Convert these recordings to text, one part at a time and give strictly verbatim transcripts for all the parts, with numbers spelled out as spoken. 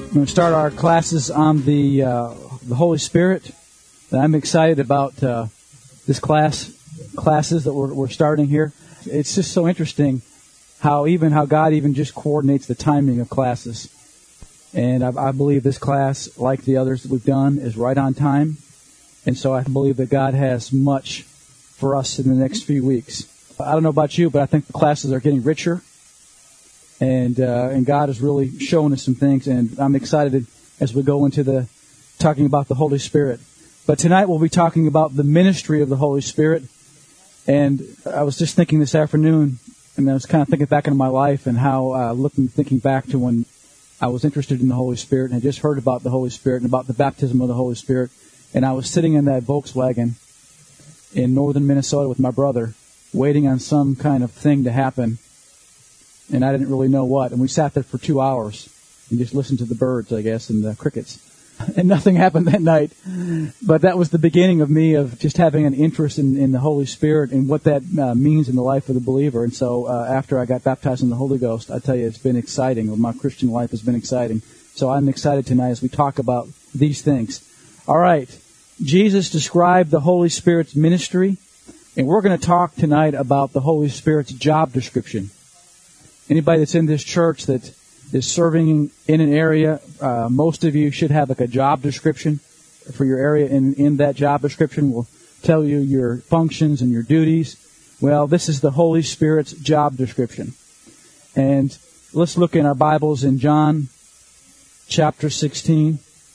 We're going to start our classes on the uh, the Holy Spirit. And I'm excited about uh, this class classes that we're, we're starting here. It's just so interesting how even how God even just coordinates the timing of classes. And I, I believe this class, like the others that we've done, is right on time. And so I believe that God has much for us in the next few weeks. I don't know about you, but I think the classes are getting richer. And uh, and God is really showing us some things. And I'm excited as we go into the talking about the Holy Spirit. But tonight we'll be talking about the ministry of the Holy Spirit. And I was just thinking this afternoon, and I was kind of thinking back into my life and how, uh, looking, thinking back to when I was interested in the Holy Spirit and had just heard about the Holy Spirit and about the baptism of the Holy Spirit. And I was sitting in that Volkswagen in northern Minnesota with my brother, waiting on some kind of thing to happen. And I didn't really know what. And we sat there for two hours and just listened to the birds, I guess, and the crickets. And nothing happened that night. But that was the beginning of me of just having an interest in, in the Holy Spirit and what that uh, means in the life of the believer. And so uh, after I got baptized in the Holy Ghost, I tell you, it's been exciting. My Christian life has been exciting. So I'm excited tonight as we talk about these things. All right. Jesus described the Holy Spirit's ministry. And we're going to talk tonight about the Holy Spirit's job description. Anybody that's in this church that is serving in an area, uh, most of you should have like a job description for your area. And in that job description will tell you your functions and your duties. Well, this is the Holy Spirit's job description. And let's look in our Bibles in John chapter sixteen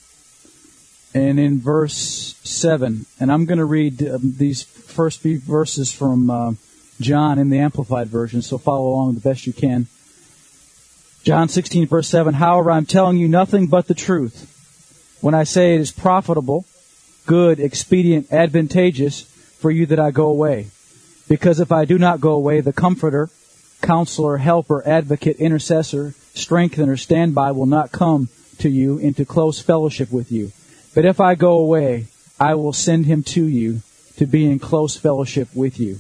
and in verse seven. And I'm going to read uh, these first few verses from uh, John in the Amplified Version, so follow along the best you can. John sixteen, verse seven, however, I'm telling you nothing but the truth when I say it is profitable, good, expedient, advantageous for you that I go away. Because if I do not go away, the Comforter, Counselor, Helper, Advocate, Intercessor, Strengthener, Standby will not come to you into close fellowship with you. But if I go away, I will send him to you to be in close fellowship with you.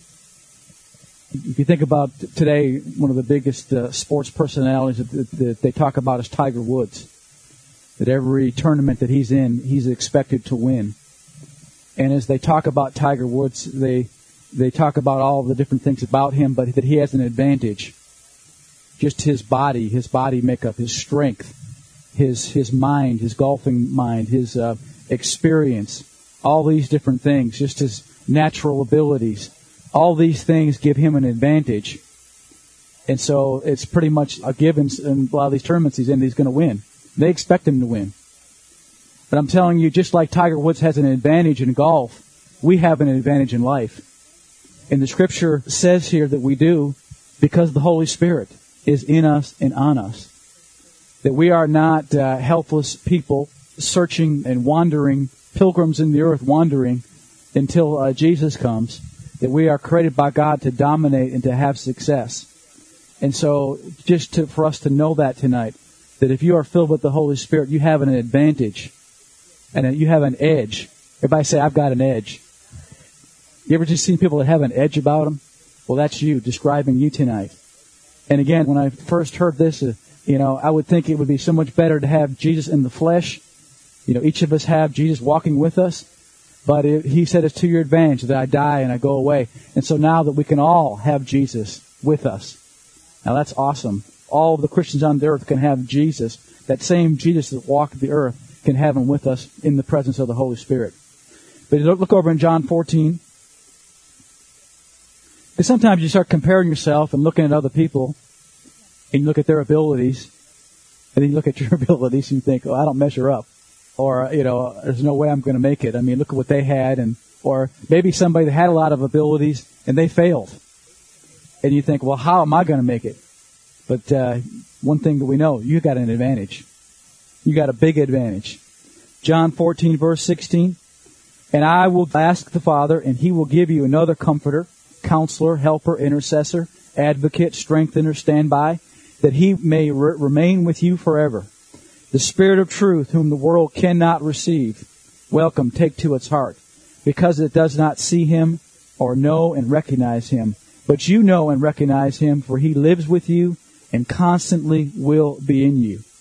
If you think about today, one of the biggest uh, sports personalities that, that they talk about is Tiger Woods. That every tournament that he's in, he's expected to win. And as they talk about Tiger Woods, they they talk about all the different things about him, but that he has an advantage. Just his body, his body makeup, his strength, his his mind, his golfing mind, his uh, experience, all these different things, just his natural abilities. All these things give him an advantage. And so it's pretty much a given in a lot of these tournaments he's in, he's going to win. They expect him to win. But I'm telling you, just like Tiger Woods has an advantage in golf, we have an advantage in life. And the Scripture says here that we do because the Holy Spirit is in us and on us. That we are not uh, helpless people searching and wandering, pilgrims in the earth wandering until uh, Jesus comes. That we are created by God to dominate and to have success. And so just to, for us to know that tonight, that if you are filled with the Holy Spirit, you have an advantage and you have an edge. Everybody say, I've got an edge. You ever just seen people that have an edge about them? Well, that's you, describing you tonight. And again, when I first heard this, uh, you know, I would think it would be so much better to have Jesus in the flesh. You know, each of us have Jesus walking with us. But it, he said it's to your advantage that I die and I go away. And so now that we can all have Jesus with us. Now that's awesome. All of the Christians on the earth can have Jesus. That same Jesus that walked the earth can have him with us in the presence of the Holy Spirit. But look over in John fourteen. Because sometimes you start comparing yourself and looking at other people. And you look at their abilities. And then you look at your abilities and you think, oh, I don't measure up. Or, you know, there's no way I'm going to make it. I mean, look at what they had. And or maybe somebody that had a lot of abilities and they failed. And you think, well, how am I going to make it? But uh, one thing that we know, you got an advantage. You got a big advantage. John fourteen, verse sixteen. And I will ask the Father, and he will give you another Comforter, Counselor, Helper, Intercessor, Advocate, Strengthener, Standby, that he may re- remain with you forever. The Spirit of truth, whom the world cannot receive, welcome, take to its heart, because it does not see him or know and recognize him. But you know and recognize him, for he lives with you and constantly will be in you.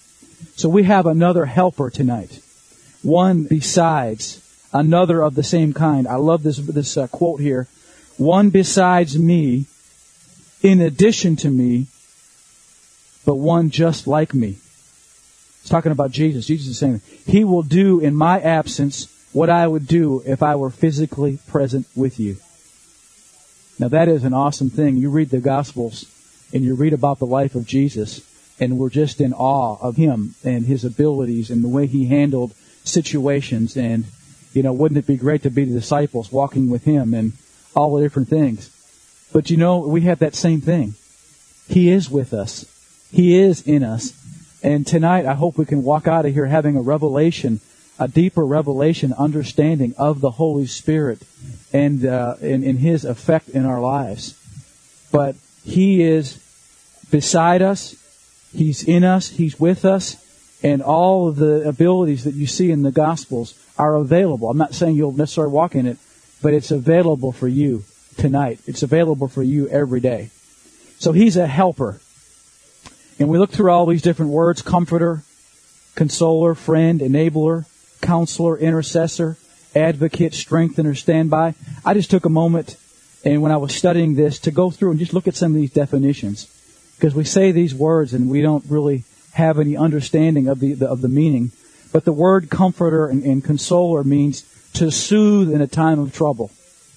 So we have another helper tonight. One besides, another of the same kind. I love this, this uh, quote here. One besides me, in addition to me, but one just like me. It's talking about Jesus. Jesus is saying, He will do in my absence what I would do if I were physically present with you. Now that is an awesome thing. You read the Gospels and you read about the life of Jesus, and we're just in awe of Him and His abilities and the way He handled situations. And, you know, wouldn't it be great to be the disciples walking with Him and all the different things? But, you know, we have that same thing. He is with us. He is in us. And tonight, I hope we can walk out of here having a revelation, a deeper revelation, understanding of the Holy Spirit and uh, in, in His effect in our lives. But He is beside us. He's in us. He's with us. And all of the abilities that you see in the Gospels are available. I'm not saying you'll necessarily walk in it, but it's available for you tonight. It's available for you every day. So He's a helper. And we look through all these different words: comforter, consoler, friend, enabler, counselor, intercessor, advocate, strengthener, standby. I just took a moment, and when I was studying this, to go through and just look at some of these definitions. Because we say these words and we don't really have any understanding of the, the of the meaning. But the word comforter and, and consoler means to soothe in a time of trouble,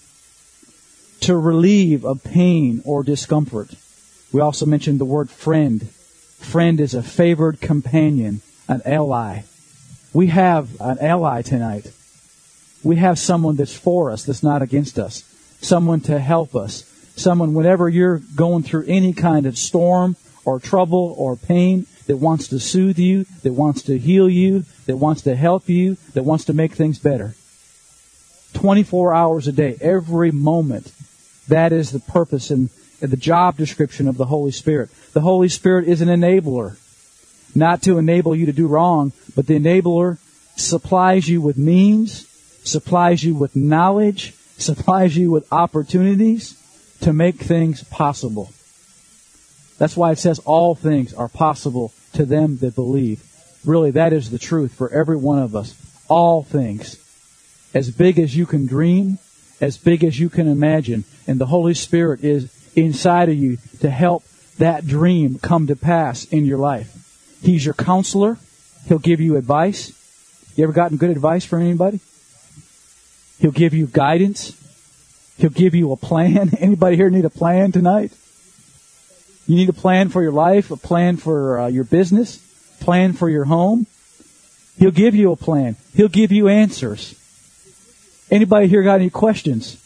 to relieve of pain or discomfort. We also mentioned the word friend. Friend is a favored companion, an ally. We have an ally tonight. We have someone that's for us, that's not against us. Someone to help us. Someone, whenever you're going through any kind of storm or trouble or pain, that wants to soothe you, that wants to heal you, that wants to help you, that wants to make things better. twenty-four hours a day, every moment. That is the purpose and the job description of the Holy Spirit. The Holy Spirit is an enabler. Not to enable you to do wrong, but the enabler supplies you with means, supplies you with knowledge, supplies you with opportunities to make things possible. That's why it says all things are possible to them that believe. Really, that is the truth for every one of us. All things. As big as you can dream, as big as you can imagine. And the Holy Spirit is inside of you to help that dream come to pass in your life. He's your counselor. He'll give you advice. You ever gotten good advice from anybody? He'll give you guidance. He'll give you a plan. Anybody here need a plan tonight? You need a plan for your life, a plan for uh, your business, plan for your home. He'll give you a plan. He'll give you answers. Anybody here got any questions?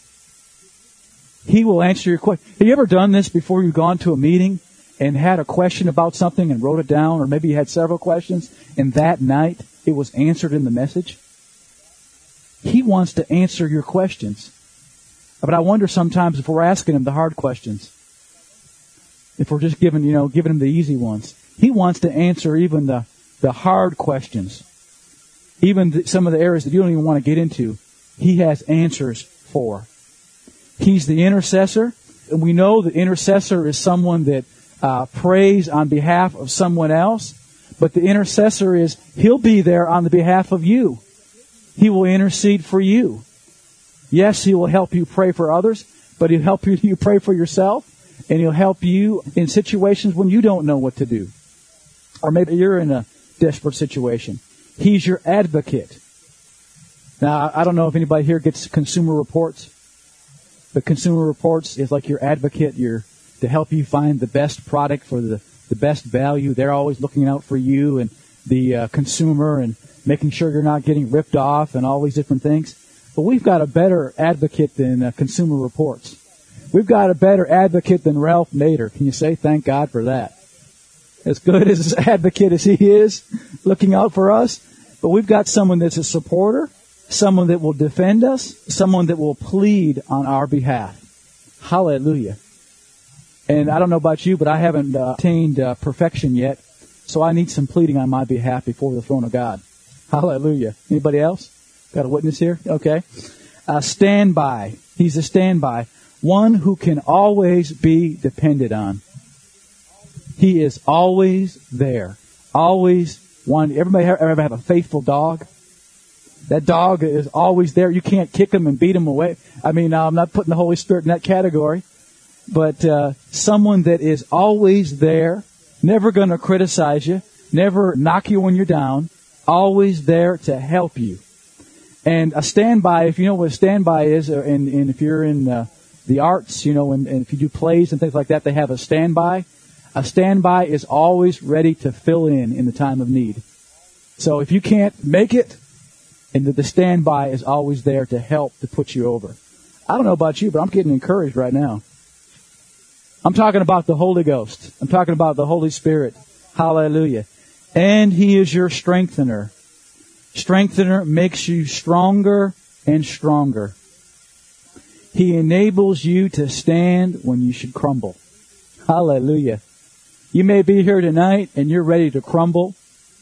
He will answer your question. Have you ever done this before you've gone to a meeting and had a question about something and wrote it down, or maybe you had several questions, and that night it was answered in the message? He wants to answer your questions. But I wonder sometimes if we're asking Him the hard questions. If we're just giving, you know, giving Him the easy ones. He wants to answer even the, the hard questions. Even the, some of the areas that you don't even want to get into. He has answers for. He's the intercessor. And we know the intercessor is someone that uh, prays on behalf of someone else. But the intercessor is, He'll be there on the behalf of you. He will intercede for you. Yes, He will help you pray for others, but He'll help you, you pray for yourself, and He'll help you in situations when you don't know what to do. Or maybe you're in a desperate situation. He's your advocate. Now, I don't know if anybody here gets Consumer Reports. But Consumer Reports is like your advocate, your to help you find the best product for the, the best value. They're always looking out for you and the uh, consumer and making sure you're not getting ripped off and all these different things. But we've got a better advocate than uh, Consumer Reports. We've got a better advocate than Ralph Nader. Can you say thank God for that? As good as an advocate as he is, looking out for us. But we've got someone that's a supporter, someone that will defend us, someone that will plead on our behalf. Hallelujah. And I don't know about you, but I haven't uh, attained uh, perfection yet, so I need some pleading on my behalf before the throne of God. Hallelujah. Anybody else? Got a witness here? Okay. Uh, standby. He's a standby. One who can always be depended on. He is always there. Always One, everybody ever have a faithful dog? That dog is always there. You can't kick him and beat him away. I mean, I'm not putting the Holy Spirit in that category. But uh, someone that is always there, never going to criticize you, never knock you when you're down, always there to help you. And a standby, if you know what a standby is, and, and if you're in uh, the arts, you know, and, and if you do plays and things like that, they have a standby. A standby is always ready to fill in in the time of need. So if you can't make it, and the, the standby is always there to help to put you over. I don't know about you, but I'm getting encouraged right now. I'm talking about the Holy Ghost. I'm talking about the Holy Spirit. Hallelujah. And He is your strengthener. Strengthener makes you stronger and stronger. He enables you to stand when you should crumble. Hallelujah. You may be here tonight and you're ready to crumble.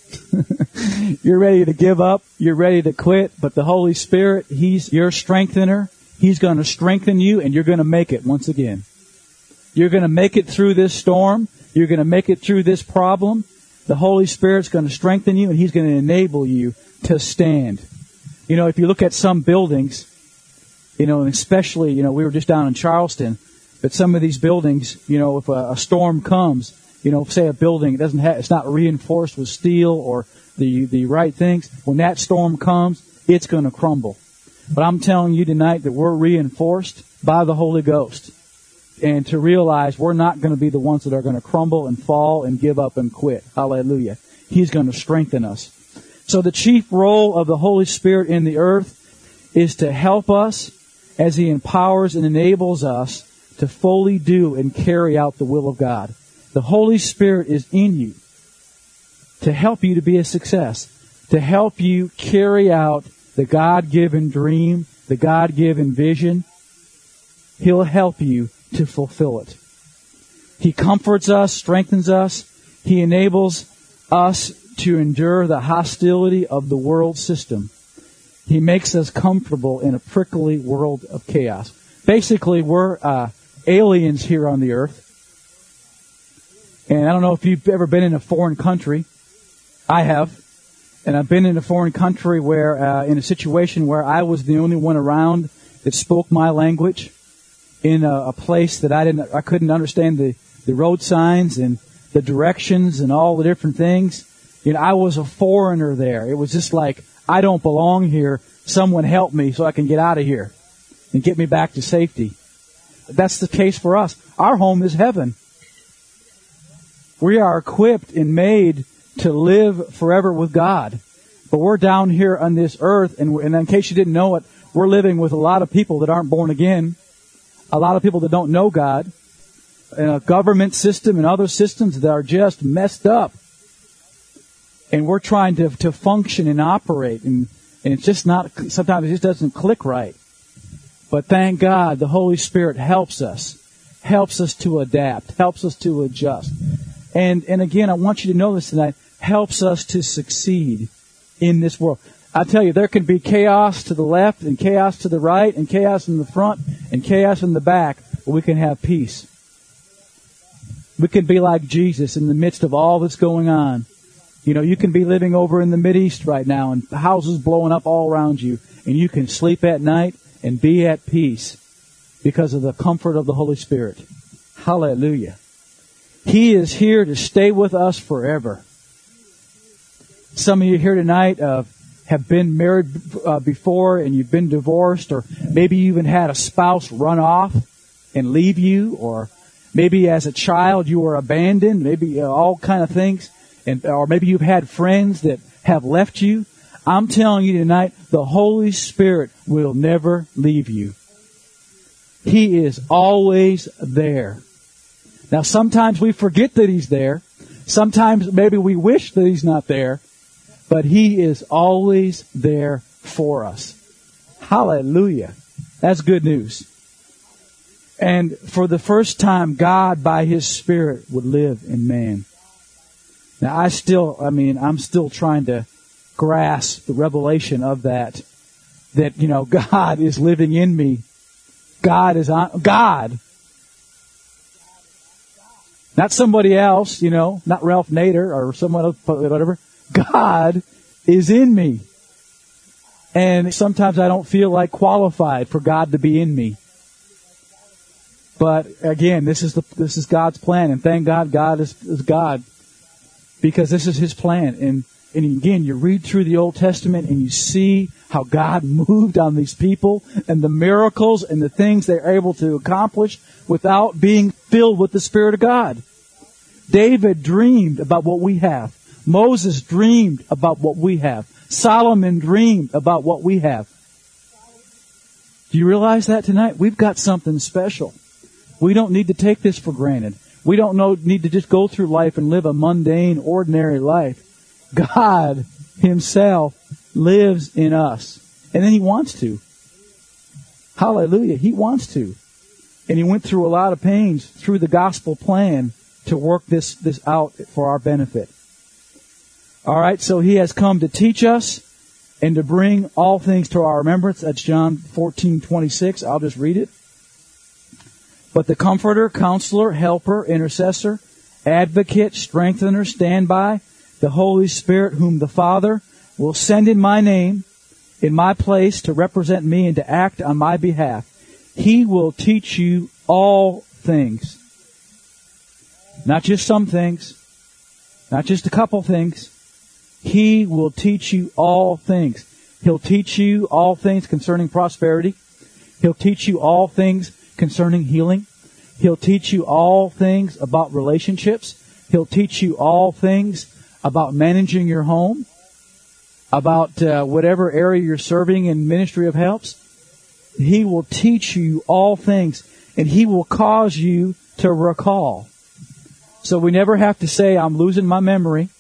You're ready to give up. You're ready to quit. But the Holy Spirit, He's your strengthener. He's going to strengthen you and you're going to make it once again. You're going to make it through this storm. You're going to make it through this problem. The Holy Spirit's going to strengthen you and He's going to enable you to stand. You know, if you look at some buildings, you know, and especially, you know, we were just down in Charleston, but some of these buildings, you know, if a, a storm comes, you know, say a building, it doesn't have, it's not reinforced with steel or the, the right things. When that storm comes, it's going to crumble. But I'm telling you tonight that we're reinforced by the Holy Ghost. And to realize we're not going to be the ones that are going to crumble and fall and give up and quit. Hallelujah. He's going to strengthen us. So the chief role of the Holy Spirit in the earth is to help us as He empowers and enables us to fully do and carry out the will of God. The Holy Spirit is in you to help you to be a success, to help you carry out the God-given dream, the God-given vision. He'll help you to fulfill it. He comforts us, strengthens us. He enables us to endure the hostility of the world system. He makes us comfortable in a prickly world of chaos. Basically, we're uh, aliens here on the earth. And I don't know if you've ever been in a foreign country. I have. And I've been in a foreign country where, uh, in a situation where I was the only one around that spoke my language. In a, a place that I didn't, I couldn't understand the, the road signs and the directions and all the different things. You know, I was a foreigner there. It was just like, I don't belong here. Someone help me so I can get out of here and get me back to safety. That's the case for us. Our home is heaven. We are equipped and made to live forever with God. But we're down here on this earth, and, and in case you didn't know it, we're living with a lot of people that aren't born again. A lot of people that don't know God, and a government system and other systems that are just messed up. And we're trying to to function and operate, and, and it's just not, sometimes it just doesn't click right. But thank God, the Holy Spirit helps us, helps us to adapt, helps us to adjust. And, and again, I want you to know this tonight, helps us to succeed in this world. I tell you, there can be chaos to the left and chaos to the right and chaos in the front and chaos in the back, but we can have peace. We can be like Jesus in the midst of all that's going on. You know, you can be living over in the Mideast right now and houses blowing up all around you, and you can sleep at night and be at peace because of the comfort of the Holy Spirit. Hallelujah. He is here to stay with us forever. Some of you here tonight uh, have been married uh, before and you've been divorced, or maybe you even had a spouse run off and leave you, or maybe as a child you were abandoned, maybe uh, all kind of things, and or maybe you've had friends that have left you. I'm telling you tonight, the Holy Spirit will never leave you. He is always there. Now, sometimes we forget that He's there. Sometimes maybe we wish that He's not there. But He is always there for us. Hallelujah. That's good news. And for the first time, God, by His Spirit, would live in man. Now, I still, I mean, I'm still trying to grasp the revelation of that. That, you know, God is living in me. God is on, God. Not somebody else, you know, not Ralph Nader or someone else, whatever. God is in me. And sometimes I don't feel like qualified for God to be in me. But again, this is the this is God's plan, and thank God God is, is God, because this is His plan. And and again, you read through the Old Testament and you see how God moved on these people and the miracles and the things they're able to accomplish without being filled with the Spirit of God. David dreamed about what we have. Moses dreamed about what we have. Solomon dreamed about what we have. Do you realize that tonight? We've got something special. We don't need to take this for granted. We don't know, need to just go through life and live a mundane, ordinary life. God Himself lives in us. And then He wants to. Hallelujah. He wants to. And He went through a lot of pains through the gospel plan to work this, this out for our benefit. All right, so He has come to teach us and to bring all things to our remembrance. That's John fourteen twenty-six. I'll just read it. But the Comforter, Counselor, Helper, Intercessor, Advocate, Strengthener, Standby, the Holy Spirit, whom the Father will send in my name, in my place, to represent me and to act on my behalf. He will teach you all things. Not just some things. Not just a couple things. He will teach you all things. He'll teach you all things concerning prosperity. He'll teach you all things concerning healing. He'll teach you all things about relationships. He'll teach you all things about managing your home, about uh, whatever area you're serving in ministry of helps. He will teach you all things, and He will cause you to recall. So we never have to say, I'm losing my memory.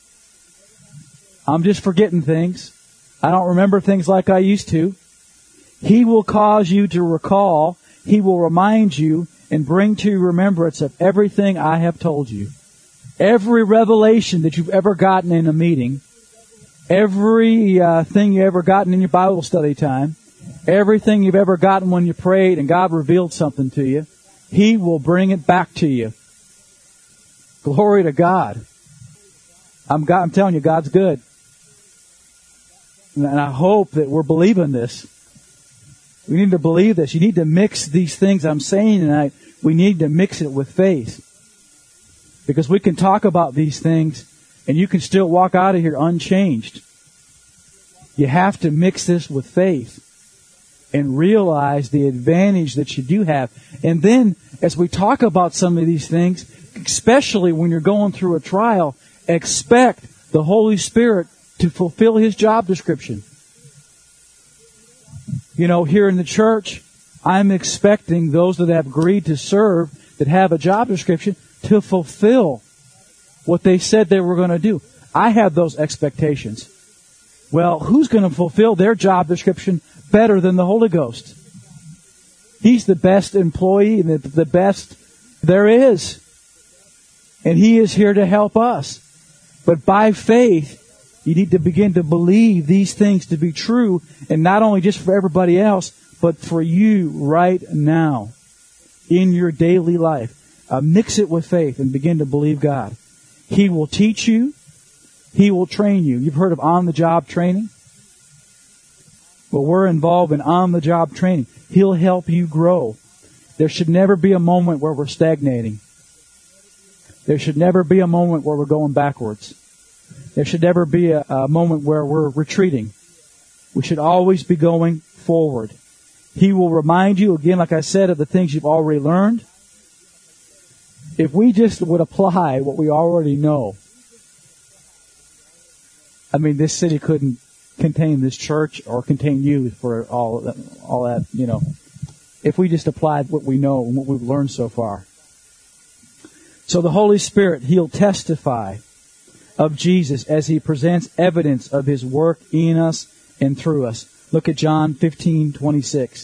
I'm just forgetting things. I don't remember things like I used to. He will cause you to recall. He will remind you and bring to your remembrance of everything I have told you. Every revelation that you've ever gotten in a meeting, every uh, thing you ever gotten in your Bible study time, everything you've ever gotten when you prayed and God revealed something to you, He will bring it back to you. Glory to God. I'm, God, I'm telling you, God's good. And I hope that we're believing this. We need to believe this. You need to mix these things I'm saying tonight. We need to mix it with faith. Because we can talk about these things and you can still walk out of here unchanged. You have to mix this with faith and realize the advantage that you do have. And then, as we talk about some of these things, especially when you're going through a trial, expect the Holy Spirit to fulfill His job description. You know, here in the church, I'm expecting those that have agreed to serve, that have a job description, to fulfill what they said they were going to do. I have those expectations. Well, who's going to fulfill their job description better than the Holy Ghost? He's the best employee and the, the best there is. And He is here to help us. But by faith, you need to begin to believe these things to be true, and not only just for everybody else, but for you right now in your daily life. Uh, mix it with faith and begin to believe God. He will teach you. He will train you. You've heard of on-the-job training? Well, we're involved in on-the-job training. He'll help you grow. There should never be a moment where we're stagnating. There should never be a moment where we're going backwards. There should never be a, a moment where we're retreating. We should always be going forward. He will remind you, again, like I said, of the things you've already learned. If we just would apply what we already know, I mean, this city couldn't contain this church or contain you for all that, all that, you know, if we just applied what we know and what we've learned so far. So the Holy Spirit, He'll testify of Jesus as He presents evidence of His work in us and through us. Look at John fifteen twenty-six.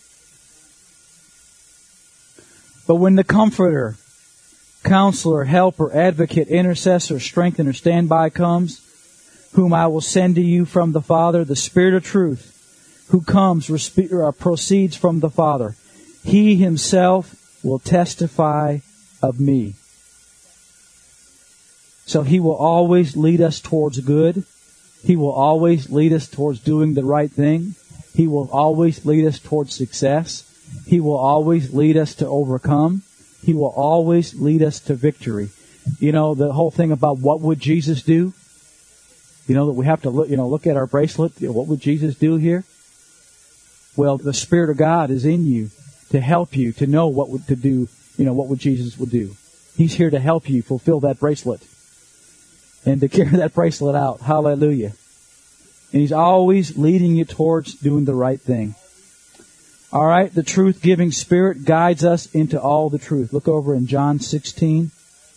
But when the Comforter, Counselor, Helper, Advocate, Intercessor, Strengthener, Standby comes, whom I will send to you from the Father, the Spirit of truth, who comes, proceeds from the Father. He Himself will testify of me. So He will always lead us towards good. He will always lead us towards doing the right thing. He will always lead us towards success. He will always lead us to overcome. He will always lead us to victory. You know, the whole thing about what would Jesus do? You know, that we have to look, you know, look at our bracelet. What would Jesus do here? Well, the Spirit of God is in you to help you to know what would to do, you know, what would Jesus would do. He's here to help you fulfill that bracelet and to carry that bracelet out. Hallelujah. And He's always leading you towards doing the right thing. All right, the truth-giving Spirit guides us into all the truth. Look over in John sixteen.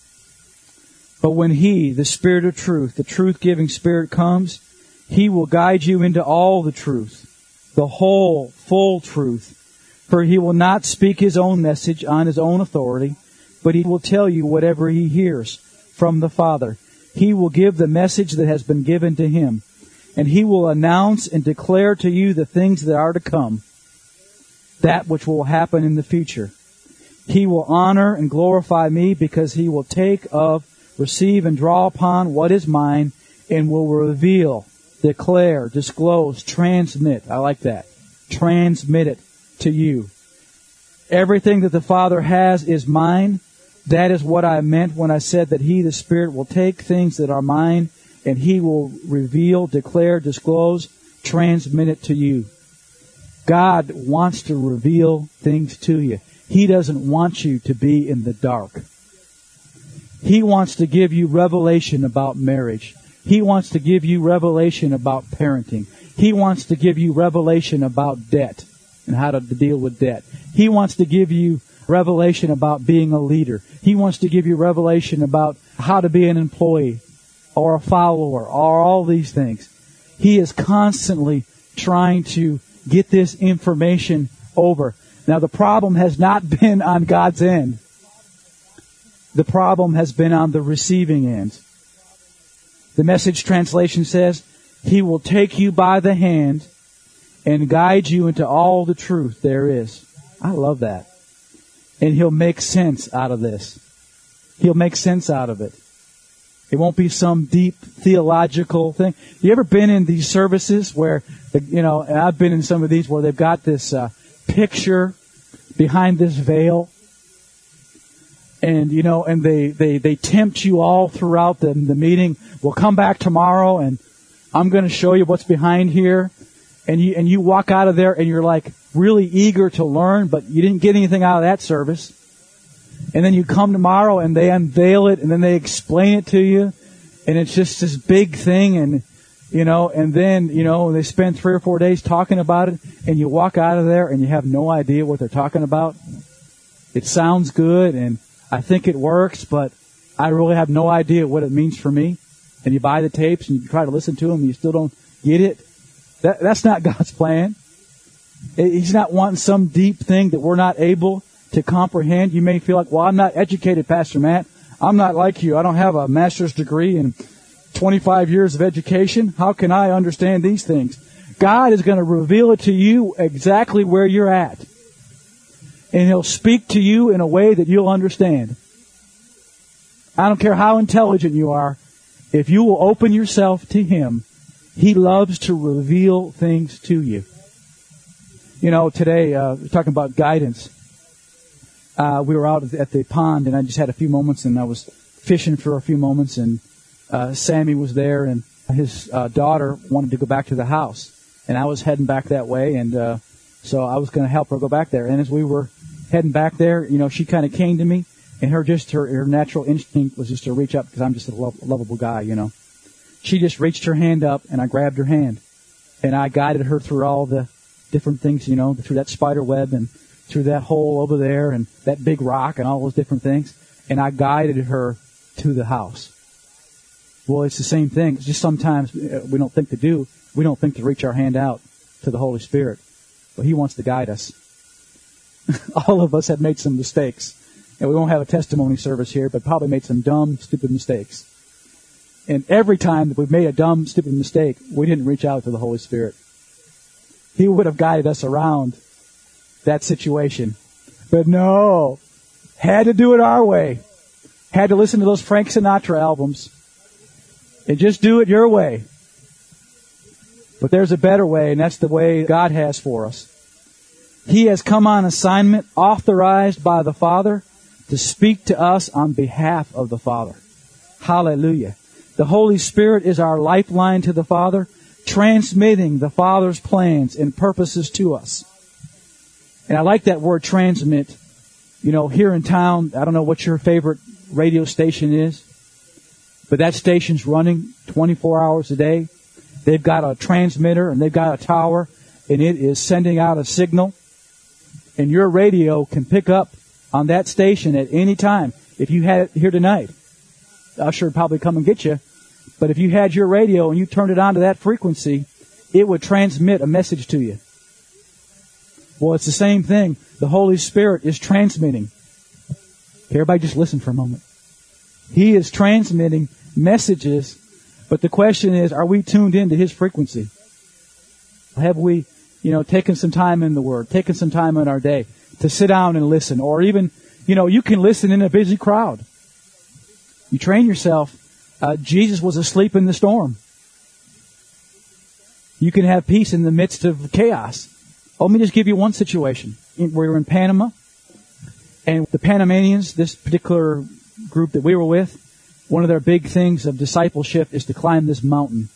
But when He, the Spirit of truth, the truth-giving Spirit comes, He will guide you into all the truth, the whole, full truth. For He will not speak His own message on His own authority, but He will tell you whatever He hears from the Father. He will give the message that has been given to Him, and He will announce and declare to you the things that are to come, that which will happen in the future. He will honor and glorify Me, because He will take of, receive, and draw upon what is mine, and will reveal, declare, disclose, transmit. I like that. Transmit it to you. Everything that the Father has is mine. That is what I meant when I said that He, the Spirit, will take things that are mine, and He will reveal, declare, disclose, transmit it to you. God wants to reveal things to you. He doesn't want you to be in the dark. He wants to give you revelation about marriage. He wants to give you revelation about parenting. He wants to give you revelation about debt and how to deal with debt. He wants to give you revelation about being a leader. He wants to give you revelation about how to be an employee or a follower or all these things. He is constantly trying to get this information over. Now, the problem has not been on God's end. The problem has been on the receiving end. The Message translation says, He will take you by the hand and guide you into all the truth there is. I love that. And He'll make sense out of this. He'll make sense out of it. It won't be some deep theological thing. You ever been in these services where, you know, and I've been in some of these where they've got this uh, picture behind this veil. And, you know, and they, they, they tempt you all throughout the, the meeting. We'll come back tomorrow and I'm going to show you what's behind here. And you, and you walk out of there and you're like really eager to learn, but you didn't get anything out of that service. And then you come tomorrow and they unveil it and then they explain it to you. And it's just this big thing. And, you know, and then, you know, they spend three or four days talking about it and you walk out of there and you have no idea what they're talking about. It sounds good and I think it works, but I really have no idea what it means for me. And you buy the tapes and you try to listen to them and you still don't get it. That, that's not God's plan. He's not wanting some deep thing that we're not able to comprehend. You may feel like, well, I'm not educated, Pastor Matt. I'm not like you. I don't have a master's degree and twenty-five years of education. How can I understand these things? God is going to reveal it to you exactly where you're at. And He'll speak to you in a way that you'll understand. I don't care how intelligent you are. If you will open yourself to Him, He loves to reveal things to you. You know, today, uh, we're talking about guidance. Uh, we were out at the pond, and I just had a few moments, and I was fishing for a few moments, and uh, Sammy was there, and his uh, daughter wanted to go back to the house. And I was heading back that way, and uh, so I was going to help her go back there. And as we were heading back there, you know, she kind of came to me, and her just her, her natural instinct was just to reach up, because I'm just a lo- lovable guy, you know. She just reached her hand up, and I grabbed her hand, and I guided her through all the different things, you know, through that spider web and through that hole over there and that big rock and all those different things, and I guided her to the house. Well, it's the same thing. It's just sometimes we don't think to do. We don't think to reach our hand out to the Holy Spirit, but He wants to guide us. All of us have made some mistakes, and we won't have a testimony service here, but probably made some dumb, stupid mistakes. And every time that we've made a dumb, stupid mistake, we didn't reach out to the Holy Spirit. He would have guided us around that situation. But no, had to do it our way. Had to listen to those Frank Sinatra albums and just do it your way. But there's a better way, and that's the way God has for us. He has come on assignment, authorized by the Father, to speak to us on behalf of the Father. Hallelujah. The Holy Spirit is our lifeline to the Father, transmitting the Father's plans and purposes to us. And I like that word transmit. You know, here in town, I don't know what your favorite radio station is, but that station's running twenty-four hours a day. They've got a transmitter and they've got a tower, and it is sending out a signal. And your radio can pick up on that station at any time. If you had it here tonight, Usher would probably come and get you. But if you had your radio and you turned it on to that frequency, it would transmit a message to you. Well, it's the same thing. The Holy Spirit is transmitting. Everybody just listen for a moment. He is transmitting messages, but the question is, are we tuned into His frequency? Have we, you know, taken some time in the Word, taken some time in our day to sit down and listen? Or even, you know, you can listen in a busy crowd. You train yourself. Uh, Jesus was asleep in the storm. You can have peace in the midst of chaos. Let me just give you one situation. We were in Panama, and the Panamanians, this particular group that we were with, one of their big things of discipleship is to climb this mountain.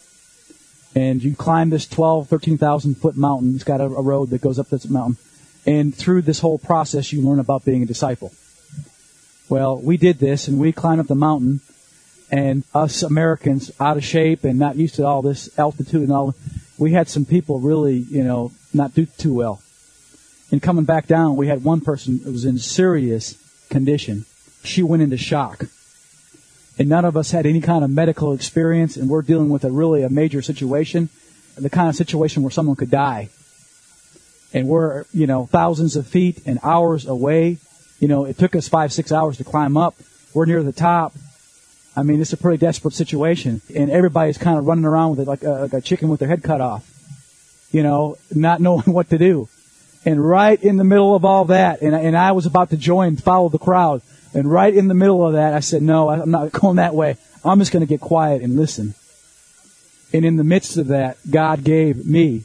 And you climb this twelve, thirteen thousand foot mountain. It's got a, a road that goes up this mountain. And through this whole process, you learn about being a disciple. Well, we did this, and we climbed up the mountain, and us Americans, out of shape and not used to all this altitude and all, we had some people really, you know, not do too well. And coming back down, we had one person that was in serious condition. She went into shock. And none of us had any kind of medical experience, and we're dealing with a really a major situation, the kind of situation where someone could die. And we're, you know, thousands of feet and hours away. You know, it took us five, six hours to climb up. We're near the top. I mean, it's a pretty desperate situation. And everybody's kind of running around with it like a, like a chicken with their head cut off. You know, not knowing what to do. And right in the middle of all that, and, and I was about to join, follow the crowd. And right in the middle of that, I said, no, I'm not going that way. I'm just going to get quiet and listen. And in the midst of that, God gave me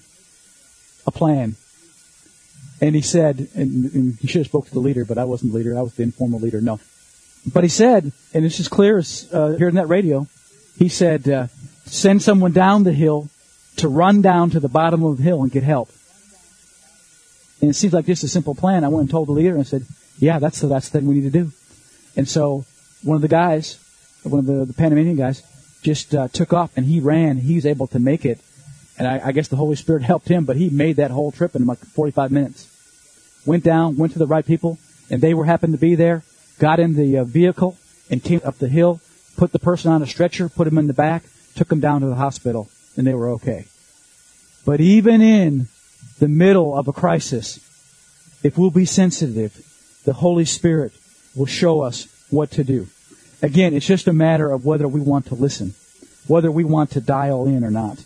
a plan. And He said, and, and He should have spoke to the leader, but I wasn't the leader. I was the informal leader. No. But He said, and it's as clear as uh, hearing that radio, He said, uh, send someone down the hill to run down to the bottom of the hill and get help. And it seems like just a simple plan. I went and told the leader and I said, yeah, that's the, that's the thing we need to do. And so one of the guys, one of the, the Panamanian guys, just uh, took off and he ran. He was able to make it. And I, I guess the Holy Spirit helped him, but he made that whole trip in like forty-five minutes. Went down, went to the right people, and they were happened to be there, got in the uh, vehicle and came up the hill, put the person on a stretcher, put him in the back, took him down to the hospital, and they were okay. But even in the middle of a crisis, if we'll be sensitive, the Holy Spirit will show us what to do. Again, it's just a matter of whether we want to listen, whether we want to dial in or not.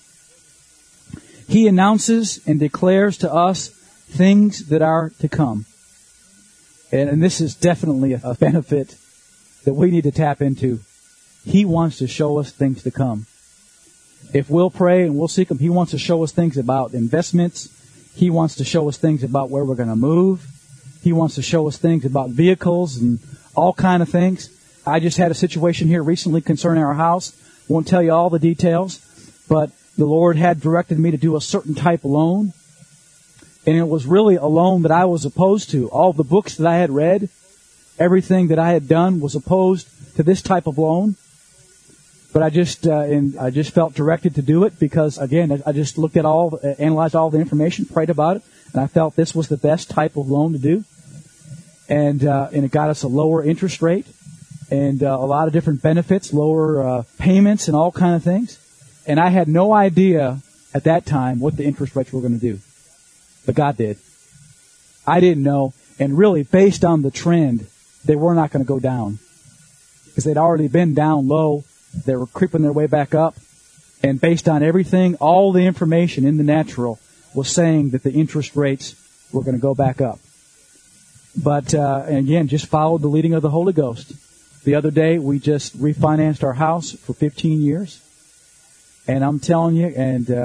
He announces and declares to us things that are to come. And, and this is definitely a benefit that we need to tap into. He wants to show us things to come. If we'll pray and we'll seek Him, He wants to show us things about investments. He wants to show us things about where we're going to move. He wants to show us things about vehicles and all kind of things. I just had a situation here recently concerning our house. Won't tell you all the details, but the Lord had directed me to do a certain type of loan. And it was really a loan that I was opposed to. All the books that I had read, everything that I had done was opposed to this type of loan. But I just uh, and I just felt directed to do it because, again, I just looked at all, uh, analyzed all the information, prayed about it, and I felt this was the best type of loan to do. And uh, and it got us a lower interest rate and uh, a lot of different benefits, lower uh, payments, and all kind of things. And I had no idea at that time what the interest rates were going to do, but God did. I didn't know, and really, based on the trend, they were not going to go down because they'd already been down low. They were creeping their way back up. And based on everything, all the information in the natural was saying that the interest rates were going to go back up. But, uh, and again, just followed the leading of the Holy Ghost. The other day, we just refinanced our house for fifteen years. And I'm telling you, and uh,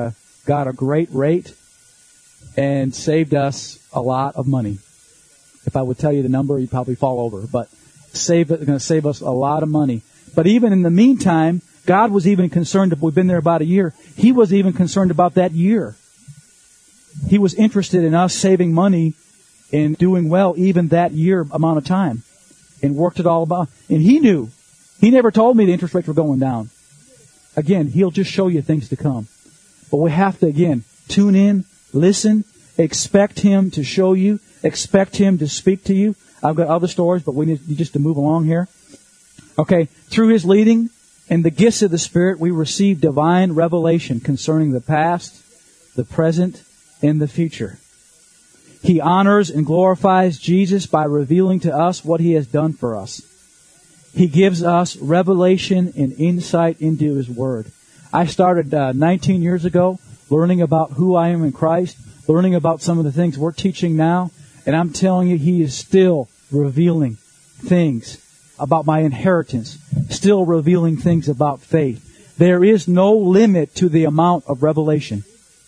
got a great rate and saved us a lot of money. If I would tell you the number, you'd probably fall over. But save it, going to save us a lot of money. But even in the meantime, God was even concerned, if we've been there about a year, He was even concerned about that year. He was interested in us saving money and doing well even that year amount of time. And worked it all about. And He knew. He never told me the interest rates were going down. Again, He'll just show you things to come. But we have to, again, tune in, listen, expect Him to show you, expect Him to speak to you. I've got other stories, but we need just to move along here. Okay, through His leading and the gifts of the Spirit, we receive divine revelation concerning the past, the present, and the future. He honors and glorifies Jesus by revealing to us what He has done for us. He gives us revelation and insight into His Word. I started uh, nineteen years ago learning about who I am in Christ, learning about some of the things we're teaching now, and I'm telling you, He is still revealing things about my inheritance, still revealing things about faith. There is no limit to the amount of revelation.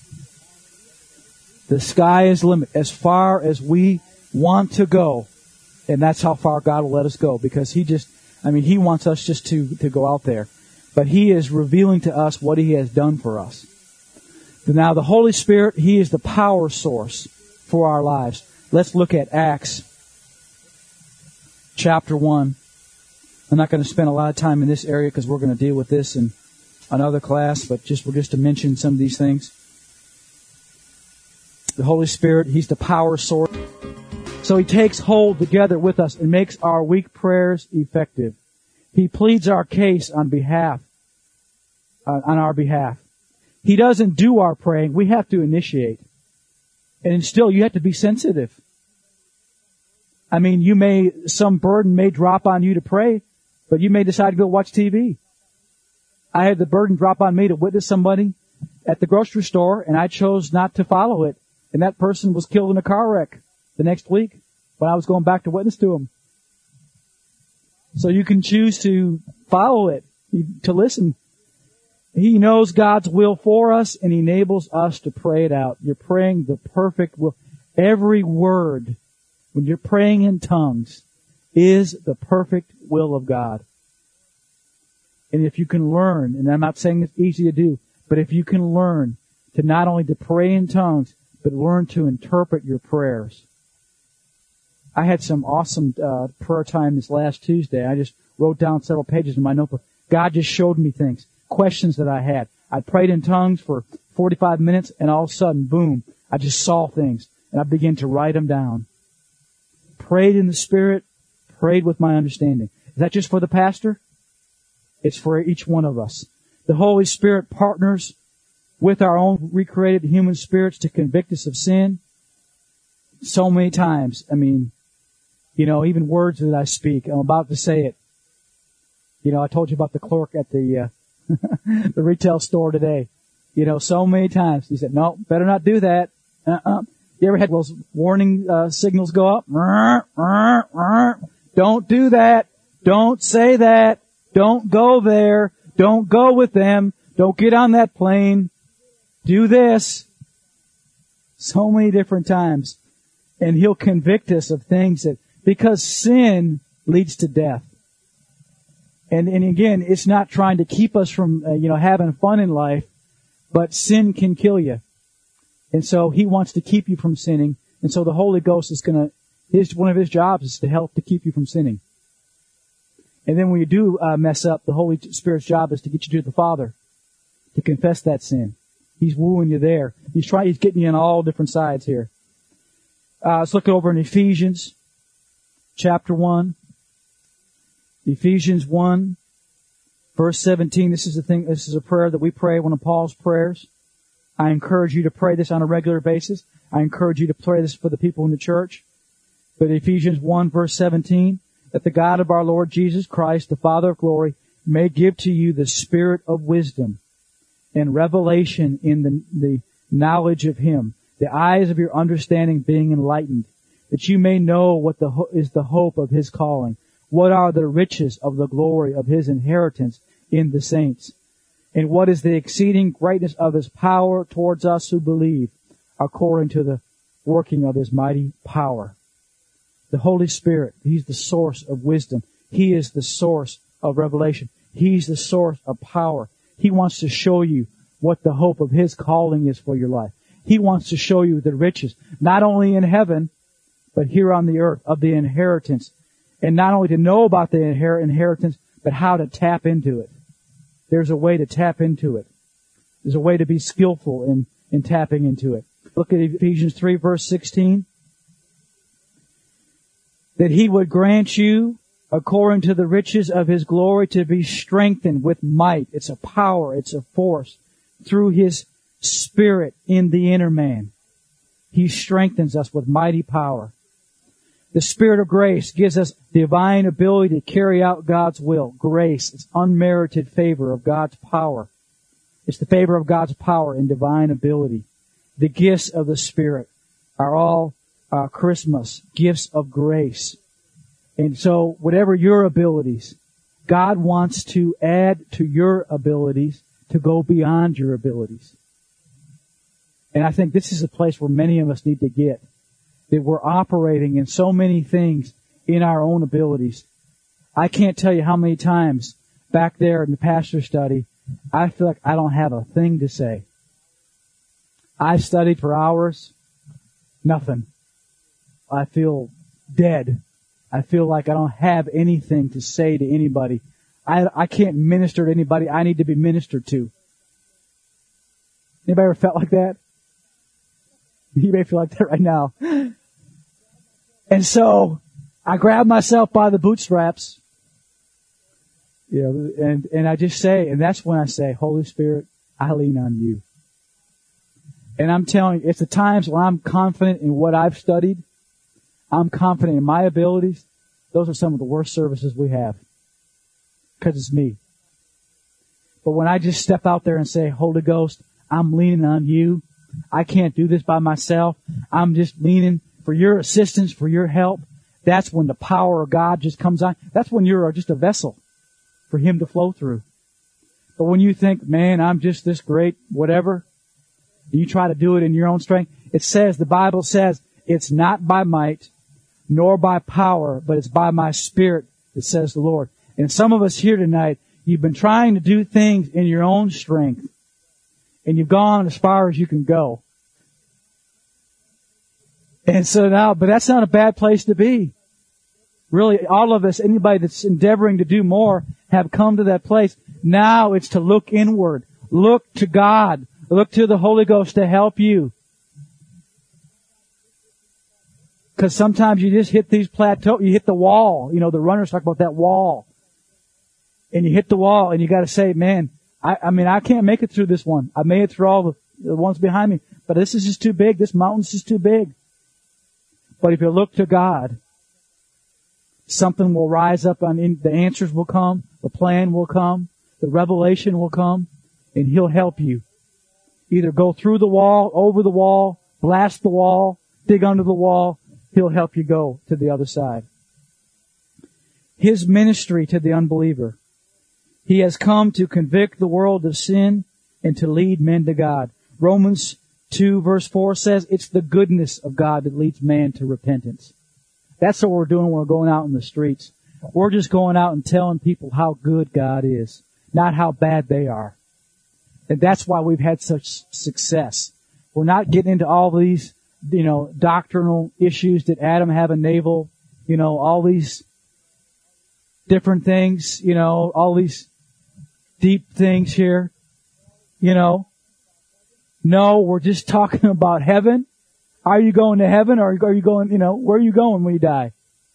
The sky is the limit, as far as we want to go, and that's how far God will let us go, because He just, I mean, He wants us just to, to go out there. But He is revealing to us what He has done for us. Now, the Holy Spirit, He is the power source for our lives. Let's look at Acts chapter one. I'm not going to spend a lot of time in this area because we're going to deal with this in another class, but just we're just to mention some of these things. The Holy Spirit, He's the power source. So He takes hold together with us and makes our weak prayers effective. He pleads our case on behalf, uh, on our behalf. He doesn't do our praying. We have to initiate. And still, you have to be sensitive. I mean, you may, some burden may drop on you to pray, but you may decide to go watch T V. I had the burden drop on me to witness somebody at the grocery store, and I chose not to follow it. And that person was killed in a car wreck the next week when I was going back to witness to him. So you can choose to follow it, to listen. He knows God's will for us, and He enables us to pray it out. You're praying the perfect will. Every word, when you're praying in tongues, is the perfect will of God. And if you can learn, and I'm not saying it's easy to do, but if you can learn to not only to pray in tongues, but learn to interpret your prayers. I had some awesome uh, prayer time this last Tuesday. I just wrote down several pages in my notebook. God just showed me things, questions that I had. I prayed in tongues for forty-five minutes, and all of a sudden, boom, I just saw things, and I began to write them down. Prayed in the Spirit, prayed with my understanding. Is that just for the pastor? It's for each one of us. The Holy Spirit partners with our own recreated human spirits to convict us of sin. So many times, I mean, you know, even words that I speak, I'm about to say it. You know, I told you about the clerk at the uh, the retail store today. You know, so many times he said, "No, better not do that." Uh-uh. You ever had those warning uh, signals go up? Don't do that. Don't say that. Don't go there. Don't go with them. Don't get on that plane. Do this. So many different times. And He'll convict us of things that, because sin leads to death. And, and again, it's not trying to keep us from, uh, you know, having fun in life, but sin can kill you. And so He wants to keep you from sinning. And so the Holy Ghost is going to, his, one of His jobs is to help to keep you from sinning. And then when you do uh, mess up, the Holy Spirit's job is to get you to the Father, to confess that sin. He's wooing you there. He's trying, He's getting you on all different sides here. Uh, let's look over in Ephesians chapter one. Ephesians one, verse seventeen. This is the thing, this is a prayer that we pray, one of Paul's prayers. I encourage you to pray this on a regular basis. I encourage you to pray this for the people in the church. But Ephesians one, verse seventeen, that the God of our Lord Jesus Christ, the Father of glory, may give to you the spirit of wisdom and revelation in the, the knowledge of Him, the eyes of your understanding being enlightened, that you may know what the ho- is the hope of His calling, what are the riches of the glory of His inheritance in the saints. And what is the exceeding greatness of His power towards us who believe, according to the working of His mighty power. The Holy Spirit, He's the source of wisdom. He is the source of revelation. He's the source of power. He wants to show you what the hope of His calling is for your life. He wants to show you the riches, not only in heaven, but here on the earth, of the inheritance. And not only to know about the inher- inheritance, but how to tap into it. There's a way to tap into it. There's a way to be skillful in, in tapping into it. Look at Ephesians three, verse sixteen. That He would grant you, according to the riches of His glory, to be strengthened with might. It's a power, it's a force, through His Spirit in the inner man. He strengthens us with mighty power. The Spirit of grace gives us divine ability to carry out God's will. Grace, it's unmerited favor of God's power. It's the favor of God's power and divine ability. The gifts of the Spirit are all uh, Christmas, gifts of grace. And so, whatever your abilities, God wants to add to your abilities to go beyond your abilities. And I think this is a place where many of us need to get. That we're operating in so many things in our own abilities. I can't tell you how many times back there in the pastor study, I feel like I don't have a thing to say. I've studied for hours, nothing. I feel dead. I feel like I don't have anything to say to anybody. I, I can't minister to anybody. I need to be ministered to. Anybody ever felt like that? You may feel like that right now. And so, I grab myself by the bootstraps. You know, and, and I just say, and that's when I say, Holy Spirit, I lean on you. And I'm telling you, it's the times when I'm confident in what I've studied. I'm confident in my abilities. Those are some of the worst services we have. Because it's me. But when I just step out there and say, Holy Ghost, I'm leaning on you. I can't do this by myself. I'm just leaning for your assistance, for your help. That's when the power of God just comes on. That's when you're just a vessel for Him to flow through. But when you think, man, I'm just this great, whatever, you try to do it in your own strength. It says, the Bible says, it's not by might, nor by power, but it's by my Spirit, that says the Lord. And some of us here tonight, you've been trying to do things in your own strength. And you've gone as far as you can go. And so now, but that's not a bad place to be. Really, all of us, anybody that's endeavoring to do more, have come to that place. Now it's to look inward. Look to God. Look to the Holy Ghost to help you. Because sometimes you just hit these plateaus, you hit the wall. You know, the runners talk about that wall. And you hit the wall and you gotta say, man, I, I mean, I can't make it through this one. I made it through all the, the ones behind me, but this is just too big. This mountain's just too big. But if you look to God, something will rise up on, in, the answers will come, the plan will come, the revelation will come, and He'll help you. Either go through the wall, over the wall, blast the wall, dig under the wall. He'll help you go to the other side. His ministry to the unbeliever. He has come to convict the world of sin and to lead men to God. Romans two verse four says it's the goodness of God that leads man to repentance. That's what we're doing when we're going out in the streets. We're just going out and telling people how good God is, not how bad they are. And that's why we've had such success. We're not getting into all these, you know, doctrinal issues. Did Adam have a navel? You know, all these different things, you know, all these deep things here, you know. No, we're just talking about heaven. Are you going to heaven or are you going, you know, where are you going when you die?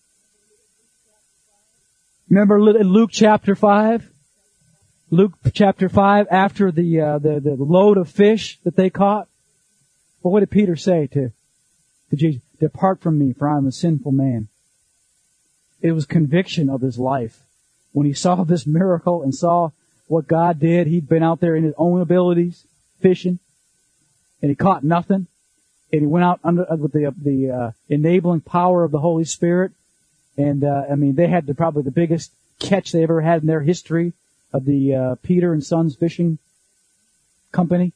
Remember Luke chapter five? Luke chapter five, after the, uh, the, the load of fish that they caught. Well, what did Peter say to, to Jesus? Depart from me, for I am a sinful man. It was conviction of his life. When he saw this miracle and saw what God did, he'd been out there in his own abilities, fishing, and he caught nothing. And he went out under with the the uh, enabling power of the Holy Spirit. And uh, I mean, they had the, probably the biggest catch they ever had in their history of the uh, Peter and Sons Fishing Company.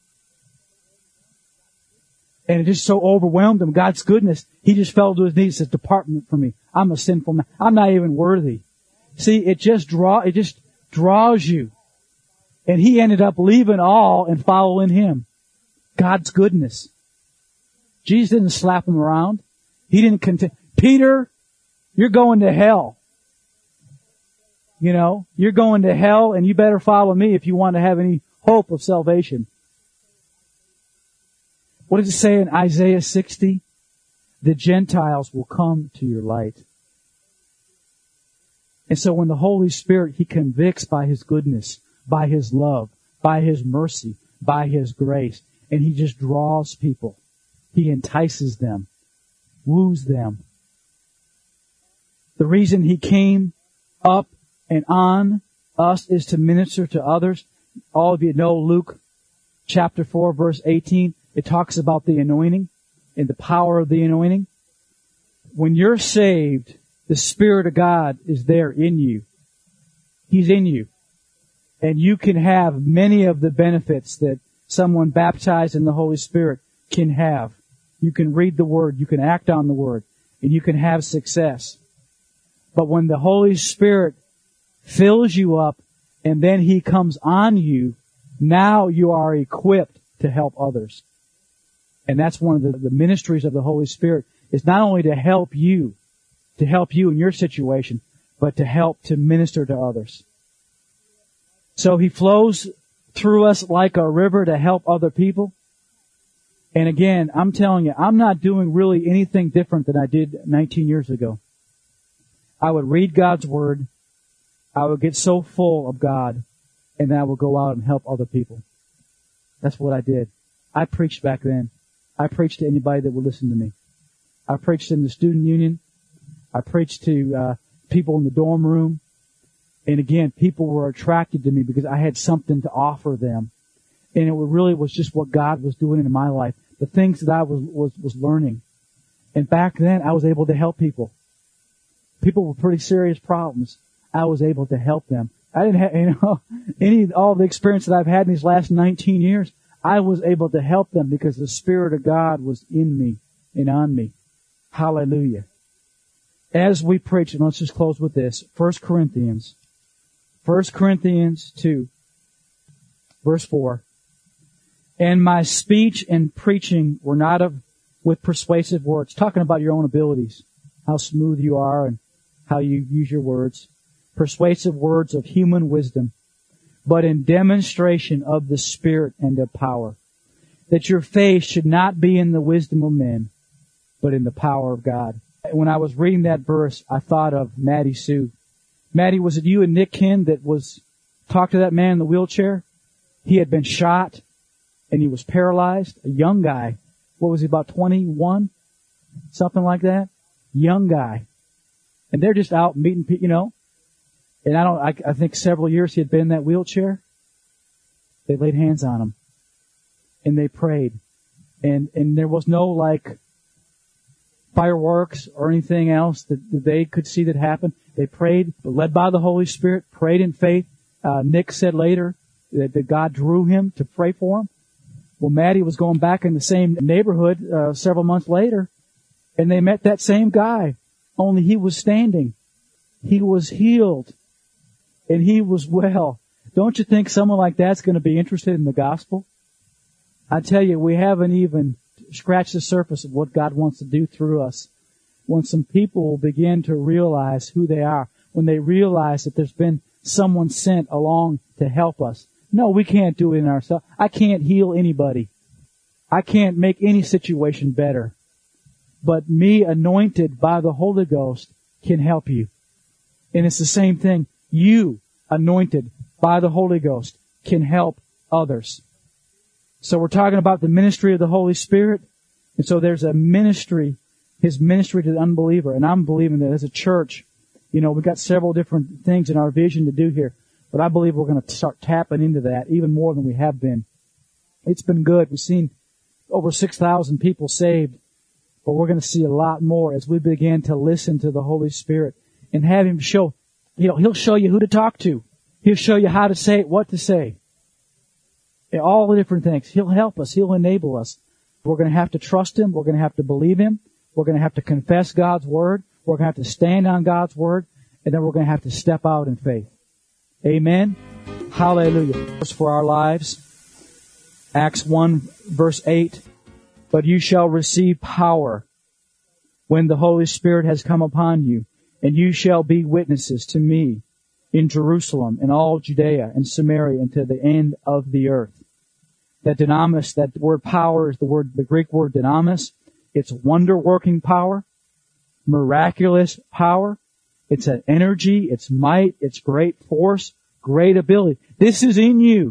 And it just so overwhelmed him, God's goodness. He just fell to his knees and said, depart from me. I'm a sinful man. I'm not even worthy. See, it just draw, it just draws you. And he ended up leaving all and following him. God's goodness. Jesus didn't slap him around. He didn't continue. Peter, you're going to hell. You know, you're going to hell and you better follow me if you want to have any hope of salvation. What does it say in Isaiah sixty? The Gentiles will come to your light. And so when the Holy Spirit, He convicts by His goodness, by His love, by His mercy, by His grace, and He just draws people. He entices them, woos them. The reason He came up and on us is to minister to others. All of you know Luke chapter four, verse eighteen. It talks about the anointing and the power of the anointing. When you're saved, the Spirit of God is there in you. He's in you. And you can have many of the benefits that someone baptized in the Holy Spirit can have. You can read the Word, you can act on the Word, and you can have success. But when the Holy Spirit fills you up and then He comes on you, now you are equipped to help others. And that's one of the, the ministries of the Holy Spirit, is not only to help you, to help you in your situation, but to help to minister to others. So He flows through us like a river to help other people. And again, I'm telling you, I'm not doing really anything different than I did nineteen years ago. I would read God's Word, I would get so full of God, and then I would go out and help other people. That's what I did. I preached back then. I preached to anybody that would listen to me. I preached in the student union. I preached to uh, people in the dorm room. And again, people were attracted to me because I had something to offer them. And it really was just what God was doing in my life. The things that I was, was, was learning. And back then, I was able to help people. People with pretty serious problems. I was able to help them. I didn't have, you know, any, all the experience that I've had in these last nineteen years. I was able to help them because the Spirit of God was in me and on me. Hallelujah. As we preach, and let's just close with this, First Corinthians. First Corinthians two, verse four. And my speech and preaching were not of with persuasive words. Talking about your own abilities, how smooth you are and how you use your words. Persuasive words of human wisdom, but in demonstration of the Spirit and of power, that your faith should not be in the wisdom of men, but in the power of God. When I was reading that verse, I thought of Maddie Sue. Maddie, was it you and Nick Kin that was talked to that man in the wheelchair? He had been shot and he was paralyzed. A young guy. What was he, about twenty-one? Something like that? Young guy. And they're just out meeting people, you know. And I don't, I, I think several years he had been in that wheelchair. They laid hands on him. And they prayed. And, and there was no like fireworks or anything else that, that they could see that happened. They prayed, led by the Holy Spirit, prayed in faith. Uh, Nick said later that, that God drew him to pray for him. Well, Maddie was going back in the same neighborhood, uh, several months later, and they met that same guy, only he was standing. He was healed. And he was well. Don't you think someone like that's going to be interested in the gospel? I tell you, we haven't even scratched the surface of what God wants to do through us. When some people will begin to realize who they are, when they realize that there's been someone sent along to help us. No, we can't do it in ourselves. I can't heal anybody. I can't make any situation better. But me, anointed by the Holy Ghost, can help you. And it's the same thing. You, anointed by the Holy Ghost, can help others. So we're talking about the ministry of the Holy Spirit. And so there's a ministry, His ministry to the unbeliever. And I'm believing that as a church, you know, we've got several different things in our vision to do here. But I believe we're going to start tapping into that even more than we have been. It's been good. We've seen over six thousand people saved. But we're going to see a lot more as we begin to listen to the Holy Spirit and have Him show. You know, He'll show you who to talk to. He'll show you how to say it, what to say. All the different things. He'll help us. He'll enable us. We're going to have to trust Him. We're going to have to believe Him. We're going to have to confess God's Word. We're going to have to stand on God's Word. And then we're going to have to step out in faith. Amen. Hallelujah. For our lives. Acts one verse eight. But you shall receive power when the Holy Spirit has come upon you, and you shall be witnesses to me in Jerusalem and all Judea and Samaria and to the end of the earth. That dynamis, that word power is the word, the Greek word dynamis. It's wonder-working power, miraculous power. It's an energy, it's might, it's great force, great ability. This is in you.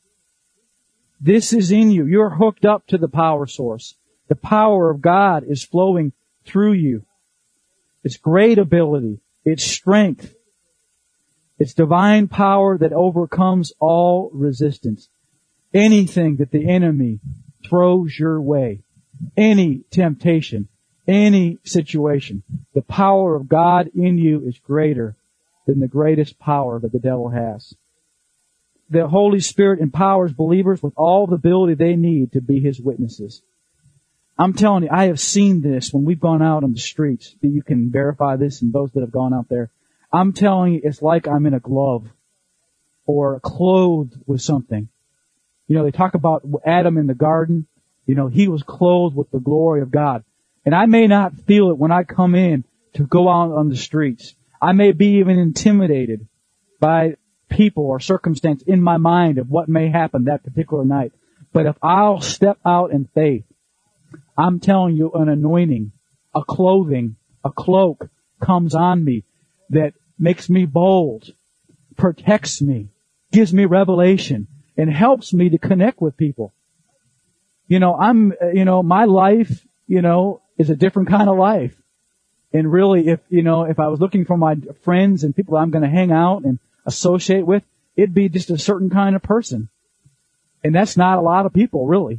This is in you. You're hooked up to the power source. The power of God is flowing through you. It's great ability. It's strength. It's divine power that overcomes all resistance. Anything that the enemy throws your way, any temptation, any situation, the power of God in you is greater than the greatest power that the devil has. The Holy Spirit empowers believers with all the ability they need to be His witnesses. I'm telling you, I have seen this when we've gone out on the streets. You can verify this, and those that have gone out there. I'm telling you, it's like I'm in a glove or clothed with something. You know, they talk about Adam in the garden. You know, he was clothed with the glory of God. And I may not feel it when I come in to go out on the streets. I may be even intimidated by people or circumstance in my mind of what may happen that particular night. But if I'll step out in faith, I'm telling you, an anointing, a clothing, a cloak comes on me that makes me bold, protects me, gives me revelation, and helps me to connect with people. You know, I'm, you know, my life, you know, is a different kind of life. And really, if, you know, if I was looking for my friends and people I'm going to hang out and associate with, it'd be just a certain kind of person. And that's not a lot of people, really.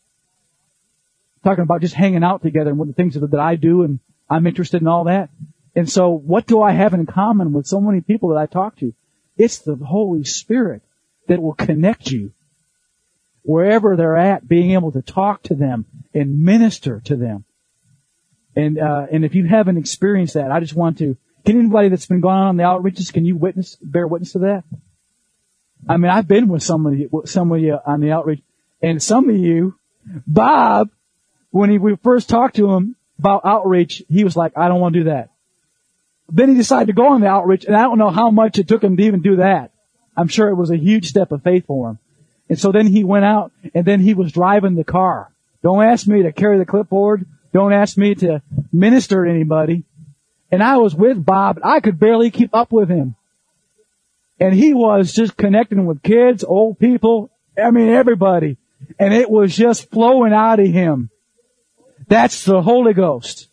Talking about just hanging out together and what the things that I do and I'm interested in all that. And so what do I have in common with so many people that I talk to? It's the Holy Spirit that will connect you wherever they're at, being able to talk to them and minister to them. And, uh, and if you haven't experienced that, I just want to, can anybody that's been going on on the outreaches, can you witness, bear witness to that? I mean, I've been with somebody, somebody on the outreach, and some of you, Bob, when he, we first talked to him about outreach, he was like, I don't want to do that. Then he decided to go on the outreach, and I don't know how much it took him to even do that. I'm sure it was a huge step of faith for him. And so then he went out, and then he was driving the car. Don't ask me to carry the clipboard. Don't ask me to minister to anybody. And I was with Bob, and I could barely keep up with him. And he was just connecting with kids, old people, I mean everybody. And it was just flowing out of him. That's the Holy Ghost.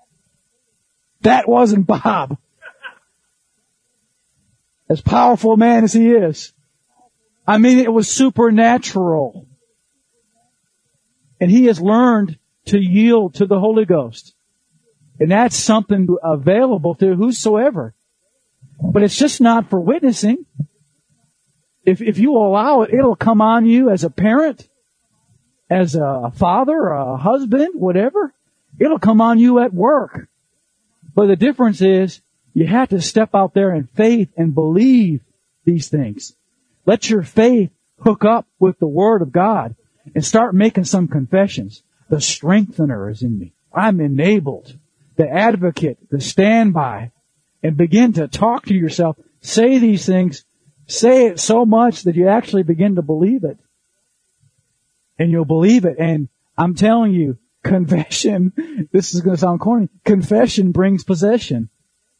That wasn't Bob. As powerful a man as he is. I mean, it was supernatural. And he has learned to yield to the Holy Ghost. And that's something available to whosoever. But it's just not for witnessing. If, if you allow it, it'll come on you as a parent, as a father, a husband, whatever. It'll come on you at work. But the difference is you have to step out there in faith and believe these things. Let your faith hook up with the Word of God and start making some confessions. The strengthener is in me. I'm enabled. The advocate, the standby, and begin to talk to yourself. Say these things. Say it so much that you actually begin to believe it. And you'll believe it. And I'm telling you, confession, this is going to sound corny, confession brings possession.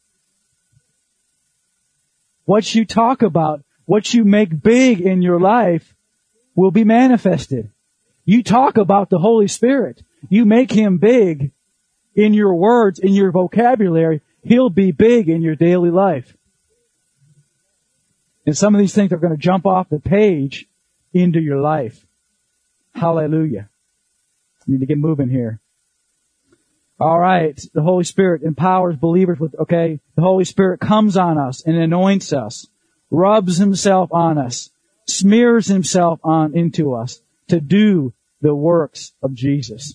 What you talk about, what you make big in your life will be manifested. You talk about the Holy Spirit. You make Him big in your words, in your vocabulary. He'll be big in your daily life. And some of these things are going to jump off the page into your life. Hallelujah. I need to get moving here. All right. The Holy Spirit empowers believers with, okay, the Holy Spirit comes on us and anoints us rubs himself on us, smears himself on into us to do the works of Jesus.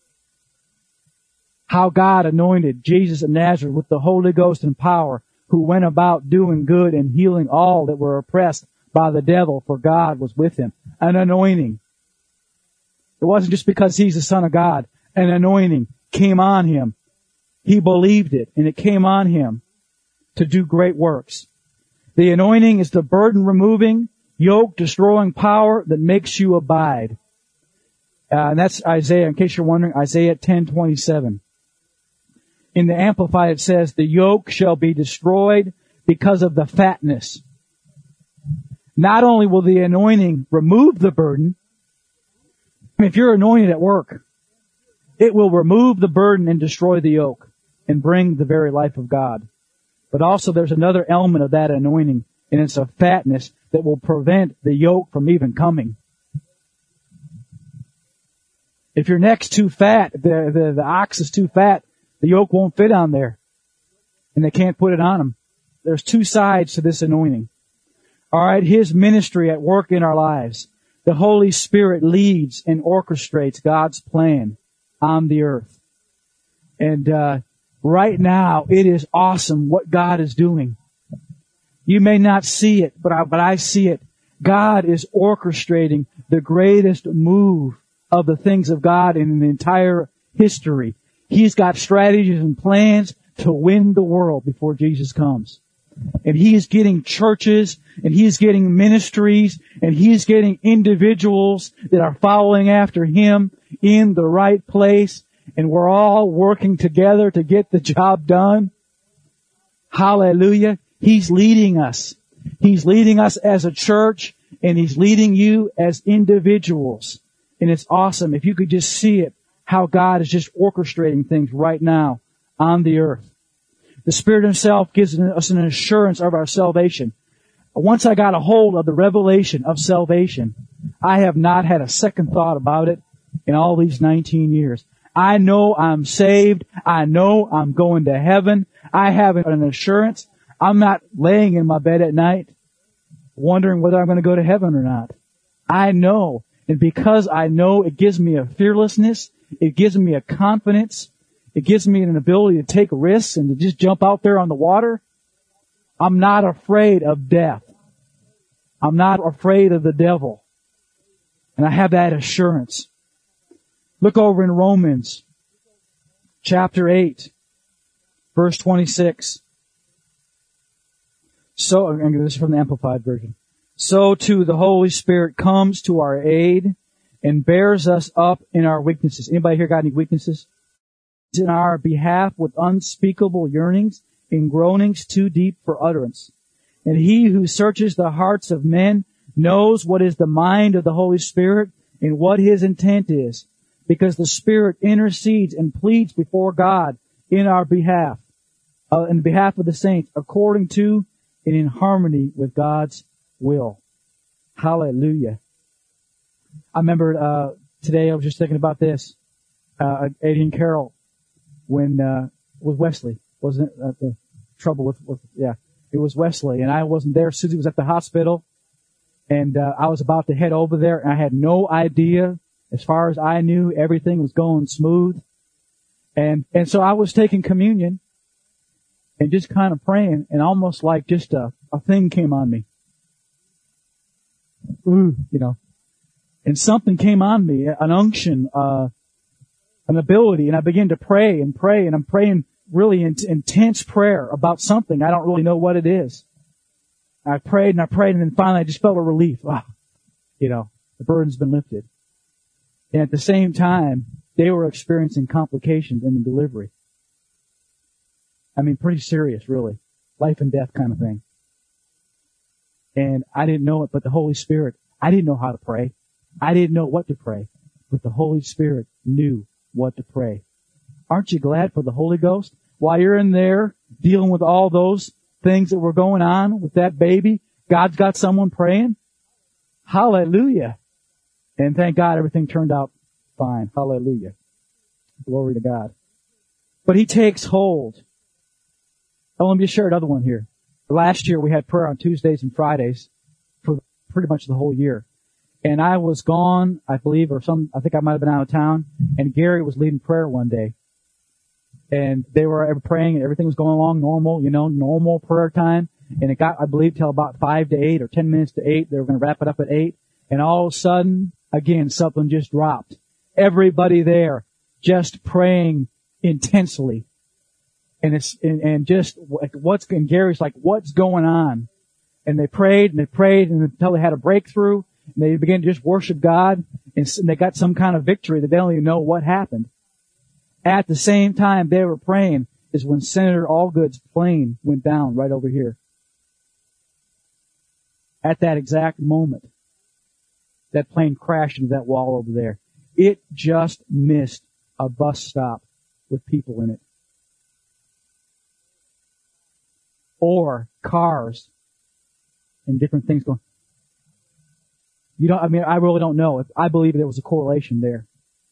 How God anointed Jesus of Nazareth with the Holy Ghost and power, who went about doing good and healing all that were oppressed by the devil, for God was with him. An anointing. It wasn't just because he's the Son of God. An anointing came on him. He believed it, and it came on him to do great works. The anointing is the burden-removing, yoke-destroying power that makes you abide. Uh, and that's Isaiah, in case you're wondering, Isaiah ten twenty-seven. In the Amplified it says, the yoke shall be destroyed because of the fatness. Not only will the anointing remove the burden, I mean, if you're anointed at work, it will remove the burden and destroy the yoke and bring the very life of God. But also there's another element of that anointing, and it's a fatness that will prevent the yoke from even coming. If your neck's too fat, the, the, the ox is too fat, the yoke won't fit on there. And they can't put it on them. There's two sides to this anointing. Alright, His ministry at work in our lives. The Holy Spirit leads and orchestrates God's plan on the earth. And, uh, right now, it is awesome what God is doing. You may not see it, but I, but I see it. God is orchestrating the greatest move of the things of God in the entire history. He's got strategies and plans to win the world before Jesus comes. And He is getting churches, and He is getting ministries, and He is getting individuals that are following after Him in the right place, and we're all working together to get the job done. Hallelujah. He's leading us. He's leading us as a church, and He's leading you as individuals. And it's awesome. If you could just see it, how God is just orchestrating things right now on the earth. The Spirit Himself gives us an assurance of our salvation. Once I got a hold of the revelation of salvation, I have not had a second thought about it in all these nineteen years. I know I'm saved. I know I'm going to heaven. I have an assurance. I'm not laying in my bed at night wondering whether I'm going to go to heaven or not. I know. And because I know, it gives me a fearlessness. It gives me a confidence. It gives me an ability to take risks and to just jump out there on the water. I'm not afraid of death. I'm not afraid of the devil. And I have that assurance. Look over in Romans chapter eight, verse twenty-six. So, I'm going to get this from the Amplified Version. So too the Holy Spirit comes to our aid and bears us up in our weaknesses. Anybody here got any weaknesses? In our behalf with unspeakable yearnings and groanings too deep for utterance. And He who searches the hearts of men knows what is the mind of the Holy Spirit and what His intent is, because the Spirit intercedes and pleads before God in our behalf, uh, in behalf of the saints, according to and in harmony with God's will. Hallelujah. I remember uh today I was just thinking about this. Uh Adrian Carroll, when uh with Wesley, wasn't it? Uh, the trouble with, with yeah, it was Wesley, and I wasn't there. Susie was at the hospital, and uh I was about to head over there, and I had no idea. As far as I knew, everything was going smooth, and and so I was taking communion and just kind of praying, and almost like just a a thing came on me. Ooh, you know, and something came on me, an unction, uh, an ability, and I began to pray and pray, and I'm praying really in, intense prayer about something. I don't really know what it is. I prayed and I prayed, and then finally I just felt a relief. Ah, you know, the burden's been lifted. And at the same time, they were experiencing complications in the delivery. I mean, pretty serious, really. Life and death kind of thing. And I didn't know it, but the Holy Spirit, I didn't know how to pray. I didn't know what to pray, but the Holy Spirit knew what to pray. Aren't you glad for the Holy Ghost? While you're in there dealing with all those things that were going on with that baby, God's got someone praying. Hallelujah. And thank God everything turned out fine. Hallelujah. Glory to God. But He takes hold. Oh, let me just share another one here. last year we had prayer on Tuesdays and Fridays for pretty much the whole year. And I was gone, I believe, or some, I think I might have been out of town, and Gary was leading prayer one day. And they were praying and everything was going along normal, you know, normal prayer time. And it got, I believe, till about five to eight or ten minutes to eight. They were going to wrap it up at eight. And all of a sudden, again, something just dropped. Everybody there just praying intensely. And it's, and, and just, what's, and Gary's like, what's going on? And they prayed and they prayed and until they had a breakthrough. And they began to just worship God, and they got some kind of victory that they don't even know what happened. At the same time they were praying is when Senator Allgood's plane went down right over here. At that exact moment, that plane crashed into that wall over there. It just missed a bus stop with people in it. Or cars and different things going. You don't, I mean, I really don't know. I believe there was a correlation there.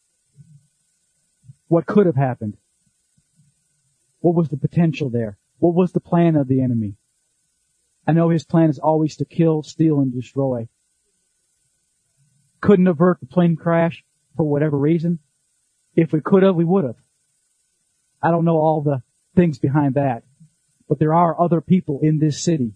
What could have happened? What was the potential there? What was the plan of the enemy? I know his plan is always to kill, steal, and destroy. Couldn't avert the plane crash for whatever reason. If we could have, we would have. I don't know all the things behind that. But there are other people in this city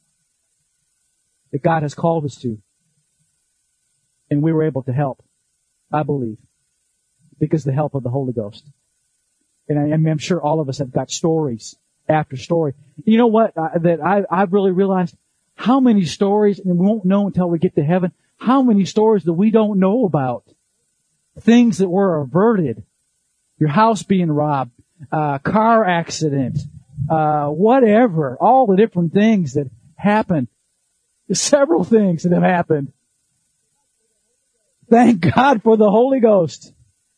that God has called us to. And we were able to help, I believe, because of the help of the Holy Ghost. And I, I mean, I'm sure all of us have got stories after story. You know what? Uh, that I, I've really realized how many stories, and we won't know until we get to heaven, how many stories that we don't know about. Things that were averted. Your house being robbed, uh, car accident, uh, whatever. All the different things that happened. There's several things that have happened. Thank God for the Holy Ghost.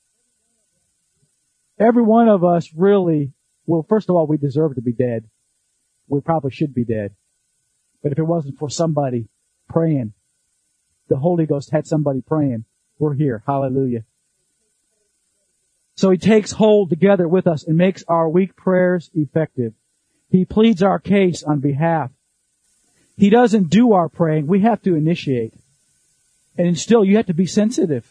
Every one of us really, well, first of all, we deserve to be dead. We probably should be dead. But if it wasn't for somebody praying, the Holy Ghost had somebody praying, we're here. Hallelujah. So He takes hold together with us and makes our weak prayers effective. He pleads our case on behalf. He doesn't do our praying. We have to initiate. And still, you have to be sensitive.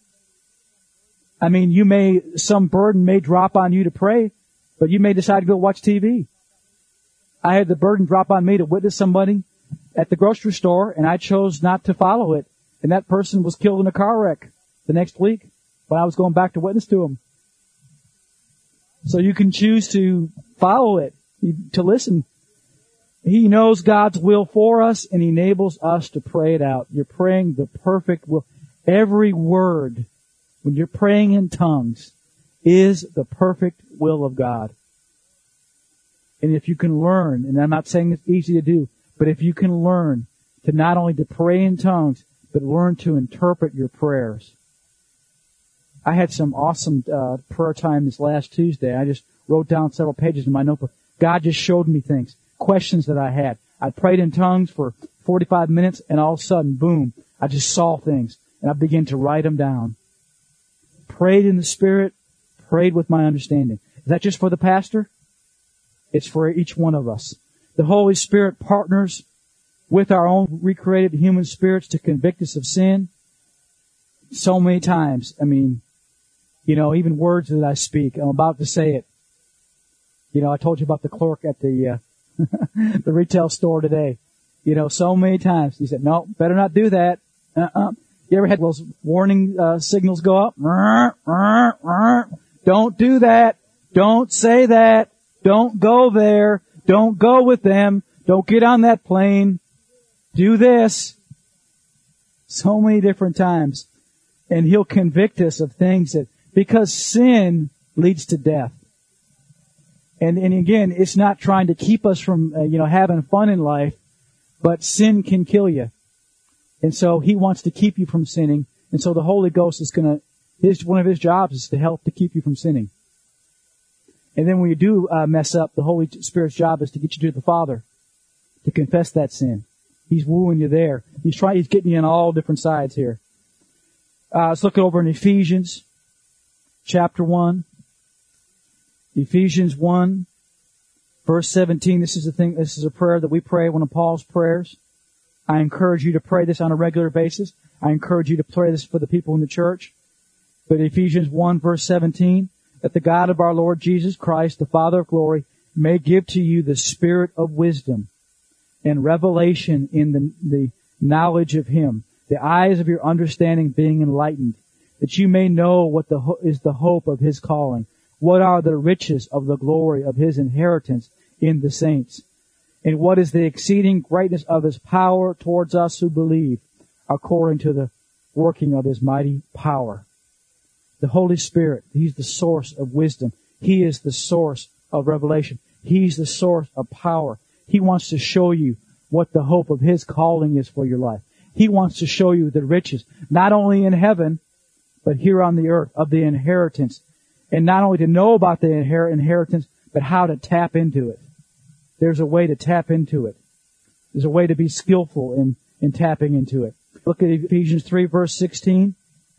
I mean, you may, some burden may drop on you to pray, but you may decide to go watch T V. I had the burden drop on me to witness somebody at the grocery store, and I chose not to follow it. And that person was killed in a car wreck the next week when I was going back to witness to him. So you can choose to follow it, to listen. He knows God's will for us, and He enables us to pray it out. You're praying the perfect will. Every word, when you're praying in tongues, is the perfect will of God. And if you can learn, and I'm not saying it's easy to do, but if you can learn to not only to pray in tongues, but learn to interpret your prayers. I had some awesome uh, prayer time this last Tuesday. I just wrote down several pages in my notebook. God just showed me things. Questions that I had. I prayed in tongues for forty-five minutes, and all of a sudden, boom, I just saw things, and I began to write them down. Prayed in the Spirit, prayed with my understanding. Is that just for the pastor? It's for each one of us. The Holy Spirit partners with our own recreated human spirits to convict us of sin. So many times, I mean, you know, even words that I speak, I'm about to say it. You know, I told you about the clerk at the uh, the retail store today. You know, so many times he said, no, better not do that. Uh-uh. You ever had those warning uh, signals go up? Don't do that. Don't say that. Don't go there. Don't go with them. Don't get on that plane. Do this. So many different times. And He'll convict us of things that, because sin leads to death. And, and again, it's not trying to keep us from, uh, you know, having fun in life, but sin can kill you. And so He wants to keep you from sinning. And so the Holy Ghost is going to, his, one of His jobs is to help to keep you from sinning. And then when you do uh, mess up, the Holy Spirit's job is to get you to the Father, to confess that sin. He's wooing you there. He's trying, He's getting you on all different sides here. Uh, let's look over in Ephesians chapter one. Ephesians one, Verse seventeen, this is the thing, this is a prayer that we pray, one of Paul's prayers. I encourage you to pray this on a regular basis. I encourage you to pray this for the people in the church. But Ephesians one verse seventeen, that the God of our Lord Jesus Christ, the Father of glory, may give to you the spirit of wisdom and revelation in the, the knowledge of Him, the eyes of your understanding being enlightened, that you may know what the ho- is the hope of His calling, what are the riches of the glory of His inheritance in the saints, and what is the exceeding greatness of His power towards us who believe, according to the working of His mighty power. The Holy Spirit, He's the source of wisdom. He is the source of revelation. He's the source of power. He wants to show you what the hope of His calling is for your life. He wants to show you the riches, not only in heaven, but here on the earth, of the inheritance. And not only to know about the inher- inheritance, but how to tap into it. There's a way to tap into it. There's a way to be skillful in, in tapping into it. Look at Ephesians three verse sixteen.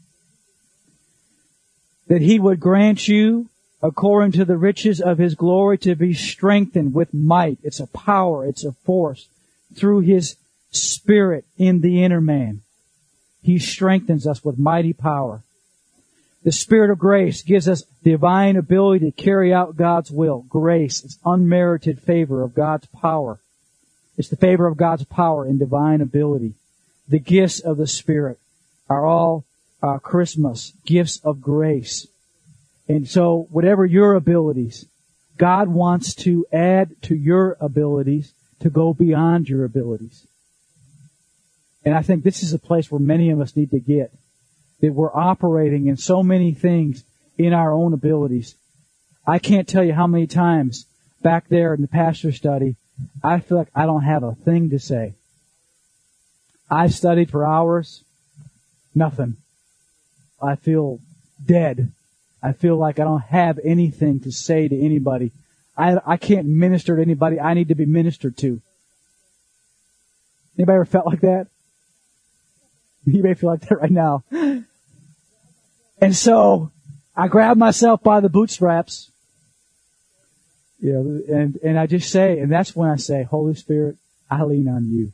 That He would grant you, according to the riches of His glory, to be strengthened with might. It's a power, it's a force, through His Spirit in the inner man. He strengthens us with mighty power. The Spirit of grace gives us divine ability to carry out God's will. Grace, it's unmerited favor of God's power. It's the favor of God's power and divine ability. The gifts of the Spirit are all uh, Christmas, gifts of grace. And so, whatever your abilities, God wants to add to your abilities to go beyond your abilities. And I think this is a place where many of us need to get. That we're operating in so many things in our own abilities. I can't tell you how many times back there in the pastor study, I feel like I don't have a thing to say. I studied for hours, nothing. I feel dead. I feel like I don't have anything to say to anybody. I, I can't minister to anybody. I need to be ministered to. Anybody ever felt like that? You may feel like that right now. And so, I grab myself by the bootstraps. You know, and, and I just say, and that's when I say, Holy Spirit, I lean on you.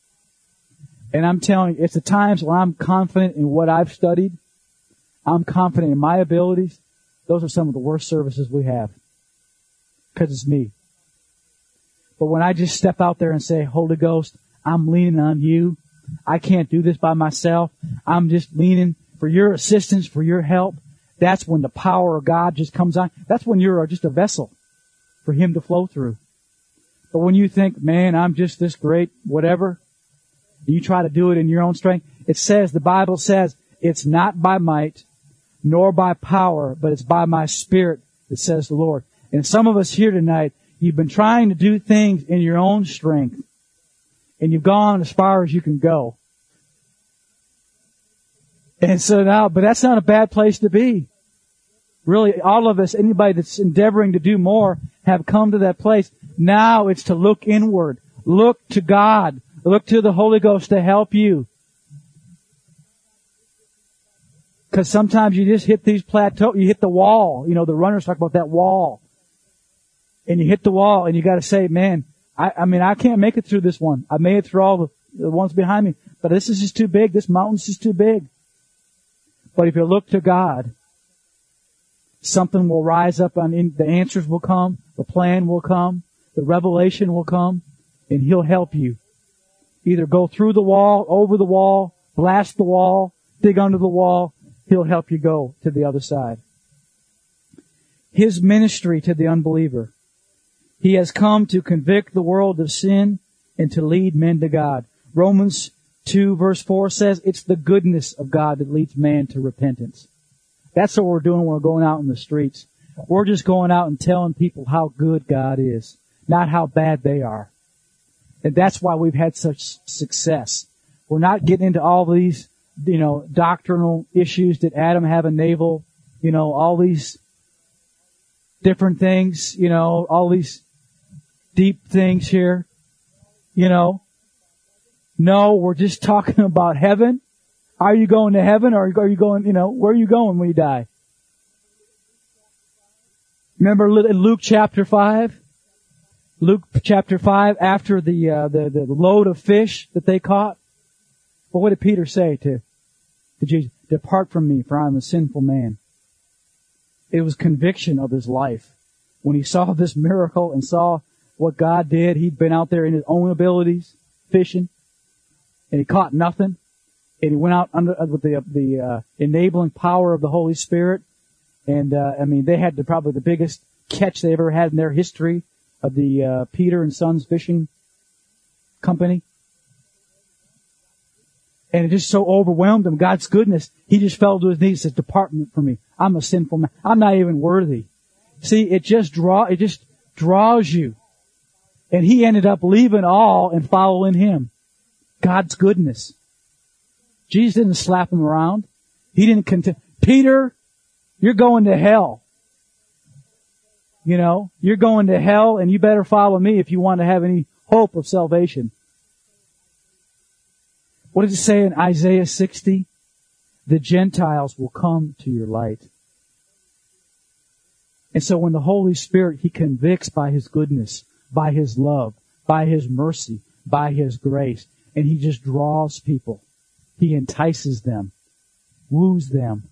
And I'm telling you, it's the times when I'm confident in what I've studied. I'm confident in my abilities. Those are some of the worst services we have. Because it's me. But when I just step out there and say, Holy Ghost, I'm leaning on you. I can't do this by myself. I'm just leaning for your assistance, for your help. That's when the power of God just comes on. That's when you're just a vessel for Him to flow through. But when you think, man, I'm just this great, whatever, and you try to do it in your own strength, it says, the Bible says, it's not by might, nor by power, but it's by my Spirit, that says the Lord. And some of us here tonight, you've been trying to do things in your own strength. And you've gone as far as you can go. And so now, but that's not a bad place to be. Really, all of us, anybody that's endeavoring to do more, have come to that place. Now it's to look inward. Look to God. Look to the Holy Ghost to help you. Because sometimes you just hit these plateaus, you hit the wall. You know, the runners talk about that wall. And you hit the wall and you gotta say, man, I, I mean, I can't make it through this one. I made it through all the, the ones behind me, but this is just too big. This mountain's just too big. But if you look to God, something will rise up on, in, the answers will come, the plan will come, the revelation will come, and He'll help you. Either go through the wall, over the wall, blast the wall, dig under the wall. He'll help you go to the other side. His ministry to the unbeliever. He has come to convict the world of sin and to lead men to God. Romans two verse four says it's the goodness of God that leads man to repentance. That's what we're doing when we're going out in the streets. We're just going out and telling people how good God is, not how bad they are. And that's why we've had such success. We're not getting into all these, you know, doctrinal issues. Did Adam have a navel? You know, all these different things, you know, all these deep things here, you know. No, we're just talking about heaven. Are you going to heaven or are you going, you know, where are you going when you die? Remember in Luke chapter five? Luke chapter five, after the, uh, the, the load of fish that they caught, well, what did Peter say to, to Jesus? Depart from me, for I am a sinful man. It was conviction of his life. When he saw this miracle and saw what God did, he'd been out there in his own abilities, fishing, and he caught nothing. And he went out under with the the uh, enabling power of the Holy Spirit. And uh, I mean, they had the, probably the biggest catch they ever had in their history of the uh, Peter and Sons Fishing Company. And it just so overwhelmed him, God's goodness. He just fell to his knees and said, depart from me. I'm a sinful man. I'm not even worthy. See, it just draw, it just draws you. And he ended up leaving all and following him. God's goodness. Jesus didn't slap him around. He didn't contend. Peter, you're going to hell. You know, you're going to hell and you better follow me if you want to have any hope of salvation. What does it say in Isaiah sixty? The Gentiles will come to your light. And so when the Holy Spirit, He convicts by His goodness, by His love, by His mercy, by His grace, and He just draws people. He entices them, woos them.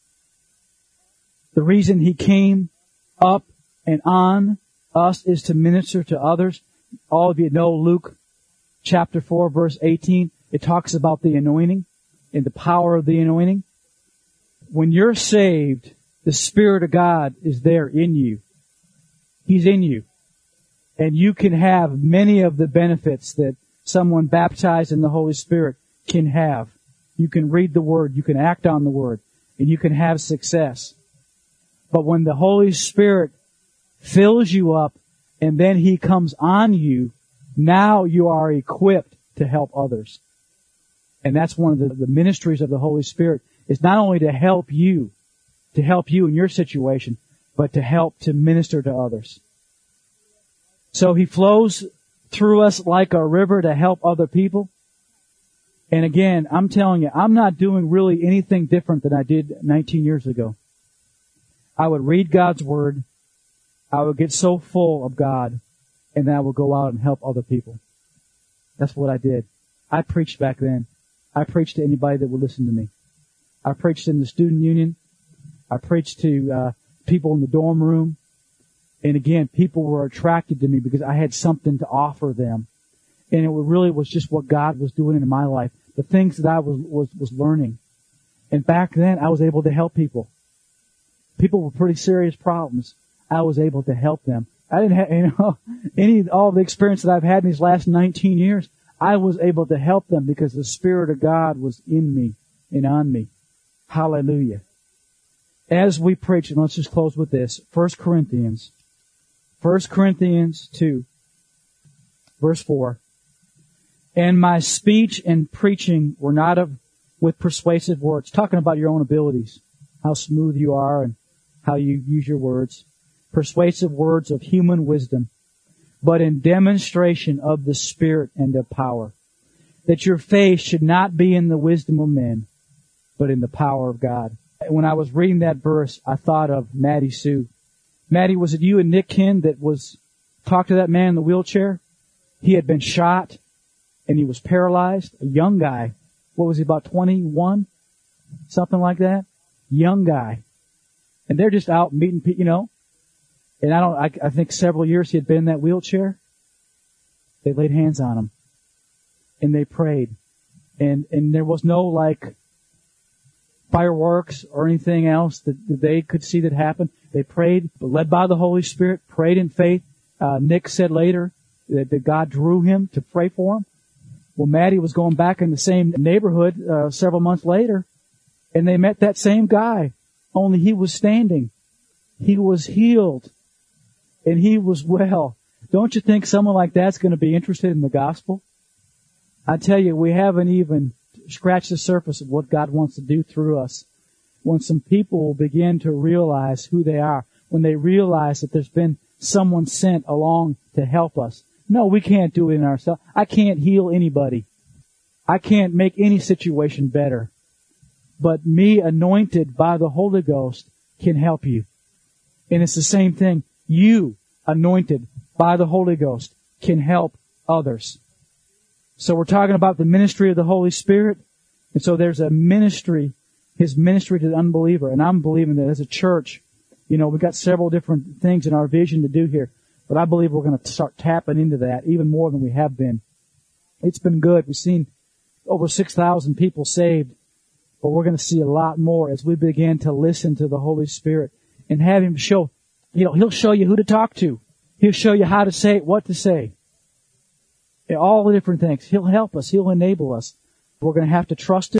The reason He came up and on us is to minister to others. All of you know Luke chapter four, verse eighteen. It talks about the anointing and the power of the anointing. When you're saved, the Spirit of God is there in you. He's in you. And you can have many of the benefits that someone baptized in the Holy Spirit can have. You can read the Word, you can act on the Word, and you can have success. But when the Holy Spirit fills you up and then He comes on you, now you are equipped to help others. And that's one of the, the ministries of the Holy Spirit, is not only to help you, to help you in your situation, but to help to minister to others. So He flows through us like a river to help other people. And again, I'm telling you, I'm not doing really anything different than I did nineteen years ago. I would read God's Word, I would get so full of God, and then I would go out and help other people. That's what I did. I preached back then. I preached to anybody that would listen to me. I preached in the student union. I preached to uh, people in the dorm room. And again, people were attracted to me because I had something to offer them. And it really was just what God was doing in my life. The things that I was, was, was learning. And back then, I was able to help people. People with pretty serious problems. I was able to help them. I didn't have, you know, any, all the experience that I've had in these last nineteen years. I was able to help them because the Spirit of God was in me and on me. Hallelujah. As we preach, and let's just close with this, First Corinthians. First Corinthians two, verse four. And my speech and preaching were not of with persuasive words. Talking about your own abilities, how smooth you are and how you use your words. Persuasive words of human wisdom, but in demonstration of the Spirit and of power, that your faith should not be in the wisdom of men, but in the power of God. When I was reading that verse, I thought of Maddie Sue. Maddie, was it you and Nick Kin that was talked to that man in the wheelchair? He had been shot and he was paralyzed. A young guy. What was he, about twenty-one? Something like that? Young guy. And they're just out meeting people, you know. And I don't, I, I think several years he had been in that wheelchair. They laid hands on him. And they prayed. And, and there was no like fireworks or anything else that, that they could see that happened. They prayed, led by the Holy Spirit, prayed in faith. Uh, Nick said later that, that God drew him to pray for him. Well, Maddie was going back in the same neighborhood, uh, several months later, and they met that same guy, only he was standing. He was healed. And he was well. Don't you think someone like that's going to be interested in the gospel? I tell you, we haven't even scratched the surface of what God wants to do through us. When some people will begin to realize who they are, when they realize that there's been someone sent along to help us. No, we can't do it in ourselves. I can't heal anybody. I can't make any situation better. But me, anointed by the Holy Ghost, can help you. And it's the same thing. You, anointed by the Holy Ghost can help others. So we're talking about the ministry of the Holy Spirit. And so there's a ministry, His ministry to the unbeliever. And I'm believing that as a church, you know, we've got several different things in our vision to do here. But I believe we're going to start tapping into that even more than we have been. It's been good. We've seen over six thousand people saved. But we're going to see a lot more as we begin to listen to the Holy Spirit and have Him show, you know, He'll show you who to talk to. He'll show you how to say it, what to say. All the different things. He'll help us. He'll enable us. We're going to have to trust Him.